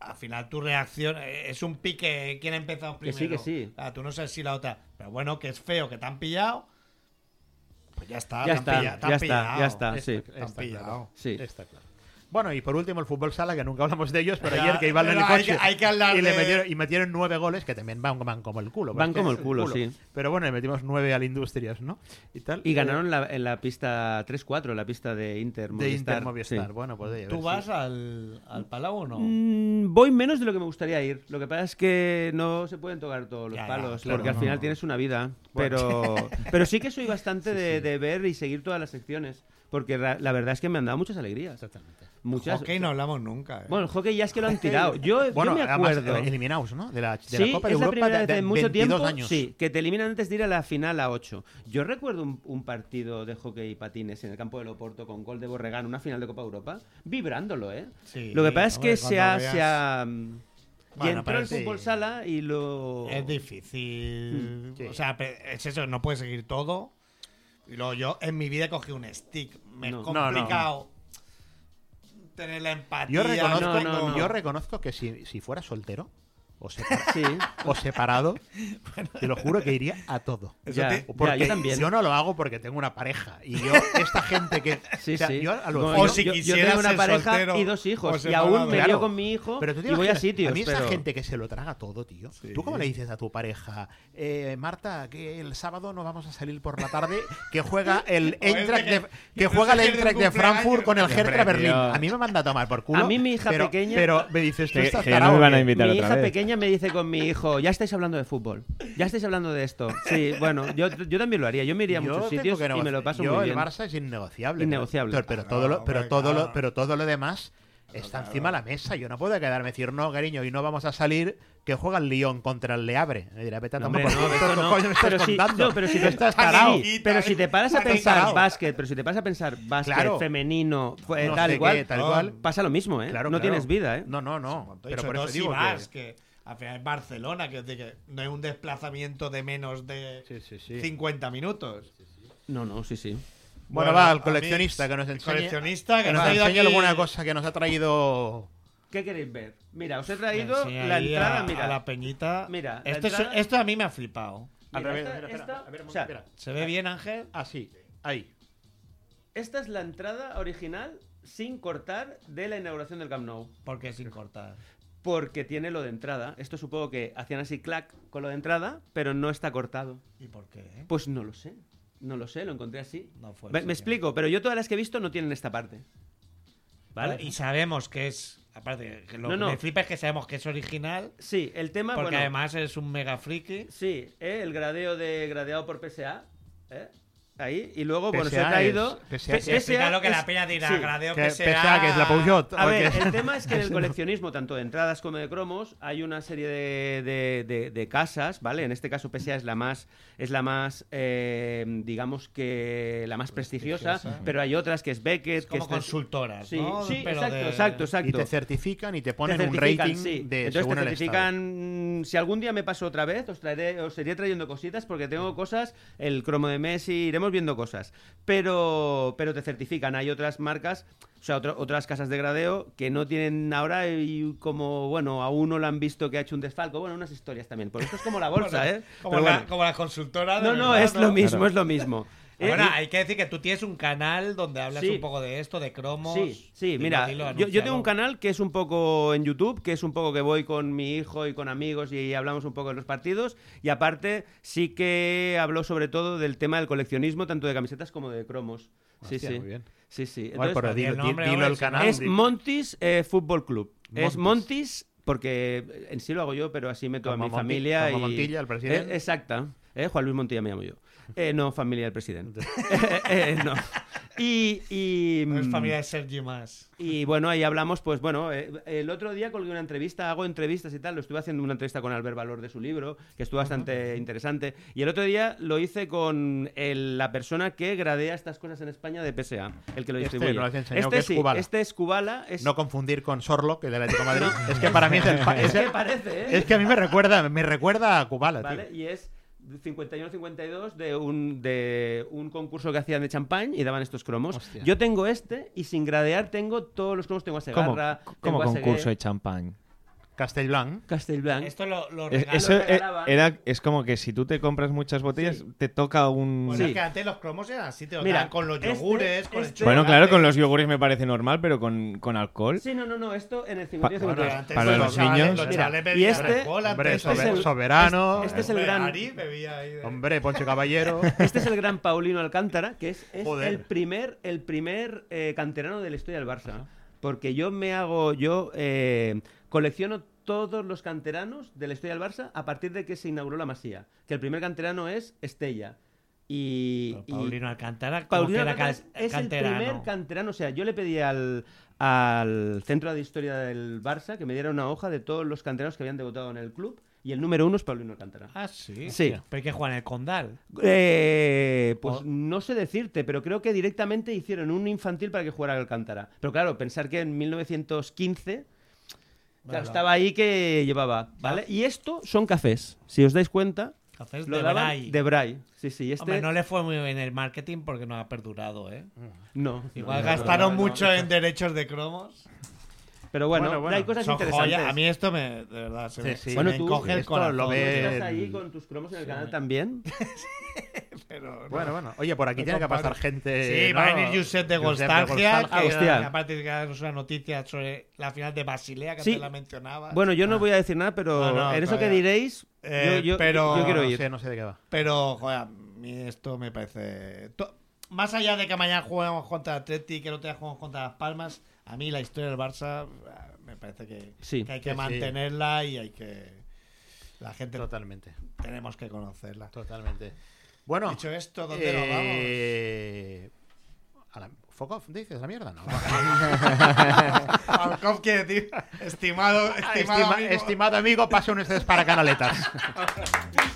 al final tu reacción es un pique. ¿Quién ha empezado Que primero? sí, que sí. Ah, tú no sabes si la otra. Pero bueno, que es feo, que te han pillado. Pues ya está, Ya te está, han pillado, te han ya está, pillado. ya está, Está- sí. está Te han claro. pillado. Sí. Está claro. Bueno, y por último el fútbol sala, que nunca hablamos de ellos, pero Ya, ayer que iban en el pero hay coche que- hay que hablar y, le de- metieron, y metieron nueve goles, que también van, van como el culo. Van pues, como que el es culo, sí. Pero bueno, le metimos nueve al Industrias, ¿no? Y tal. Y Eh, ganaron la- en la pista tres cuatro, la pista de Inter de Movistar. Inter Movistar. Sí. Bueno, pues oye, a ver ¿Tú si- vas al, al Palau o no? Mm, voy menos de lo que me gustaría ir. Lo que pasa es que no se pueden tocar todos los Ya, ya, palos, claro, porque al no. final tienes una vida. Bueno. Pero, pero sí que soy bastante de, de ver y seguir todas las secciones, porque ra- la verdad es que me han dado muchas alegrías. Exactamente. Muchas. Hockey no hablamos nunca. ¿eh? Bueno, el hockey ya es que lo han tirado. Yo, yo Bueno, me además, acuerdo. eh, eliminados, ¿no? De la, de Sí, la Copa de es la Europa primera de, vez de en mucho veintidós tiempo años. sí, que te eliminan antes de ir a la final a ocho. Yo recuerdo un, un partido de hockey y patines en el campo de Loporto con gol de Borregán, una final de Copa Europa, vibrándolo, ¿eh? Sí, lo que pasa es hombre, que se cuando ha, veas- se ha, mm, y Bueno, entró pero el sí. fútbol sala y lo... Es difícil. Mm, sí. O sea, pe- es eso, no puedes seguir todo. Y luego yo en mi vida he cogido un stick. Me No. es No, no. complicado tener la empatía. Yo reconozco, No, no, no. yo reconozco que si, si fuera soltero o, separa- Sí. o separado, te lo juro que iría a todo. Ya, te- ya, Porque yo también. yo no lo hago porque tengo una pareja. Y yo, esta gente que. Sí, o sea, sí. yo a los No, O yo, si yo- yo quisieras tengo una ser pareja soltero y dos o hijos. Y separado. aún me Claro. lío con mi hijo Pero tú te y voy a imaginas, sitios. A mí esa pero... gente que se lo traga todo, tío. ¿Tú cómo le dices a tu pareja, eh, Marta, que el sábado no vamos a salir por la tarde, que juega el Eintracht de, que- que que juega el no se pierde Eintracht un de cumpleaños. Frankfurt con el Hombre, Hertha Berlín? tío. A mí me manda a tomar por culo. A mí mi hija pero, pequeña- Pero me dices, tú Que- estás que no tarao, me van a ¿qué? invitar Mi otra hija vez. pequeña me dice con mi hijo, ya estáis hablando de fútbol, ya estáis hablando de esto. Sí, bueno, yo, yo también lo haría. Yo me iría a Yo muchos tengo sitios que y me negociar. lo paso Yo, muy el bien. Barça es innegociable. Innegociable. Pero, pero Claro, todo lo, pero hombre, todo claro. lo, pero todo lo demás está encima de la mesa. Yo no puedo quedarme y decir, no, cariño, y no vamos a salir, que juega el Lyon contra el Le Havre. Me dirá, vete a No, tomar hombre, por no, culo, esto ¿qué no. coño me estás Pero si, contando? no, pero si Tú te estás tarao. tarao. Sí, pero si te paras a Estás pensar tarao. básquet, pero si te paras a pensar básquet Claro. femenino, fue- No tal sé y cual, qué, tal y cual. pasa lo mismo, ¿eh? Claro, no claro. tienes vida, ¿eh? No, no, no. Y Pero sobre por todo eso si digo vas, que... que... al final es Barcelona, que, que no es un desplazamiento de menos de Sí, sí, sí. cincuenta minutos. No, no, sí, sí. Bueno, Bueno, va, el a mí- coleccionista que nos el enseñe, coleccionista que que nos nos ha ido enseñe aquí- alguna cosa que nos ha traído... ¿Qué queréis ver? Mira, os he traído Sí, la ahí entrada, a, mira. a la peñita. Mira, la esto, es- entrada- esto a mí me ha flipado. Al Mira, revés, esta- espera, espera, esta- a ver, un o sea, momento, espera. ¿Se ve bien, Ángel? Ah, sí, ahí. Esta es la entrada original sin cortar de la inauguración del Camp Nou. Porque sin cortar. Porque tiene lo de entrada. Esto supongo que hacían así clac con lo de entrada, pero no está cortado. ¿Y por qué? Pues no lo sé. No lo sé, lo encontré así. No fue Me, así, me ¿eh? explico, pero yo todas las que he visto no tienen esta parte. ¿Vale? Y sabemos que es. Aparte, que lo No, no. que me flipa es que sabemos que es original. Sí, el tema, Porque bueno, además es un mega friki. sí, ¿eh? El gradeo de gradeado por P S A, ¿eh? Ahí, y luego, bueno, se P S A ha traído... es- P S A P- es- Explica lo que es- la peña dirá, sí. gradeo Que que P S A, que es la Peugeot. A ver, porque- el tema es que en el coleccionismo, tanto de entradas como de cromos, hay una serie de, de- de- de casas, ¿vale? En este caso P S A es la más, es la más, eh, digamos que la más prestigiosa, Prestigiosa. pero hay otras que es Beckett, Es como que es- consultoras, Sí, ¿no? sí, Pero exacto, de- exacto, exacto. Y te certifican y te ponen Te un certifican, rating sí. de Entonces según te el certifican. Si algún día me paso otra vez, os traeré, os iré trayendo cositas porque tengo cosas, el cromo de Messi, iremos viendo cosas. Pero, pero te certifican. Hay otras marcas, o sea, otro- otras casas de gradeo que no tienen ahora y como, bueno, a uno lo han visto que ha hecho un desfalco. Bueno, unas historias también. Por esto es como la bolsa, Bueno, ¿eh? Como, Pero la, bueno. como la consultora. de No, no, verdad, es lo mismo, Claro. es lo mismo. Eh, Bueno, y- hay que decir que tú tienes un canal donde hablas Sí. un poco de esto, de cromos. Sí, sí, Dilo, mira, dilo, yo, yo tengo anúncialo. un canal que es un poco en YouTube, que es un poco que voy con mi hijo y con amigos y hablamos un poco de los partidos. Y aparte, sí que hablo sobre todo del tema del coleccionismo, tanto de camisetas como de cromos. Sí, Hostia, sí. muy bien. Sí, sí. Guay, Entonces, pero di el dilo, nombre, dilo hombre, el si no- canal. es di- Montis eh, Fútbol Club. Es Montis. Montis porque en sí lo hago yo, pero así meto Como a mi Monti- familia como y... Montilla, el presidente. Eh, exacta. Eh, Juan Luis Montilla me llamo yo. Eh, no, familia del presidente. Eh, eh, no. Y... y No es mm, familia de Sergio más. y bueno, ahí hablamos, pues bueno, eh, el otro día colgué una entrevista, hago entrevistas y tal, lo estuve haciendo una entrevista con Albert Valor de su libro, que estuvo bastante interesante, y el otro día lo hice con el- la persona que gradea estas cosas en España de P S A, el que lo Este distribuye. nos lo has enseñado, este que es sí, Kubala. este es Kubala, es... No confundir con Sorlo, que es del Atlético de Madrid. Es que para mí es el... pa- es es, que el- parece, ¿eh? es que a mí me recuerda, me recuerda a Kubala, ¿Vale? tío. Y es cincuenta y uno cincuenta y dos de un, de un concurso que hacían de champán y daban estos cromos. Hostia. Yo tengo este y sin gradear tengo todos los cromos. Tengo a ¿Cómo, Segarra, cómo tengo a concurso Segué. de champán? Castellblanc. Castellblanc. Esto lo, lo Es, regalan. eso lo e- regalaban. era, es como que si tú te compras muchas botellas, Sí. te toca un... Bueno, Sí. es que antes los cromos eran así, te lo Mira, daban con los este- yogures, con el este- Bueno, chocolate. claro, con los yogures me parece normal, pero con, con alcohol... Sí, no, no, no, esto en el cincuenta y Pa- cincuenta y dos. Antes Para los los chavales- niños. Los Mira, chavales y bebían este- Red Bull Hombre, antes. Este es sober- el- soberano. este es el Hombre, gran- Ari bebía ahí de- Hombre, Ponche Caballero. Este es el gran Paulino Alcántara, que es, es Joder. el primer, el primer eh, canterano de la historia del Barça. Porque yo me hago, yo eh, colecciono todos los canteranos de la historia del Barça a partir de que se inauguró la Masía. Que el primer canterano es Estella. Y, Pero y- Paulino Alcántara, como Paulino que era Alcántara cal- es el canterano. primer canterano. O sea, yo le pedí al, al Centro de Historia del Barça que me diera una hoja de todos los canteranos que habían debutado en el club. Y el número uno es Paulino Alcántara. Ah, sí. Sí. Pero que juegan el Condal. Eh, pues O- no sé decirte, pero creo que directamente hicieron un infantil para que jugara Alcántara. Pero claro, pensar que en mil novecientos quince claro, Bueno. estaba ahí que llevaba, ¿vale? Y esto son cafés, si os dais cuenta. Cafés Lo de daban Bray. de Bray. Sí, sí, este... Hombre, no le fue muy bien el marketing porque no ha perdurado, ¿eh? No. Igual no, gastaron no, no, mucho no. en derechos de cromos. Pero bueno, Bueno, bueno, hay cosas Son interesantes. joya. A mí esto me, de verdad, se Sí, me, sí. se Bueno, me tú, encoge el esto corazón. lo ¿Tú ve- estás el- ahí con tus cromos en el canal también? Pero, no. Bueno, bueno. Oye, por aquí No tiene que pasar comparo. gente. Sí, ¿no? va a venir Josep de Josep Golstalgia, Golstalgia. que, Hostia. que aparte de darnos una noticia sobre la final de Basilea, que Sí. te la mencionaba. Bueno, yo no voy a decir nada, pero No, no, en eso que todavía. diréis, Eh, yo, yo- pero- yo quiero No ir. sé, no sé de qué va. Pero, joder, a mí esto me parece... to- Más allá de que mañana juguemos contra Atleti, que el otro día jugamos contra Las Palmas, a mí la historia del Barça ah, me parece que, Sí. que hay que Sí, sí. mantenerla y hay que... La gente Totalmente. tenemos que conocerla. Totalmente. Bueno. Dicho esto, ¿dónde nos vamos? eh... a la... ¿Foco? ¿Dices la mierda? No. Alkov quiere decir, estimado, estimado Estima- amigo. estimado amigo, pase ustedes para canaletas.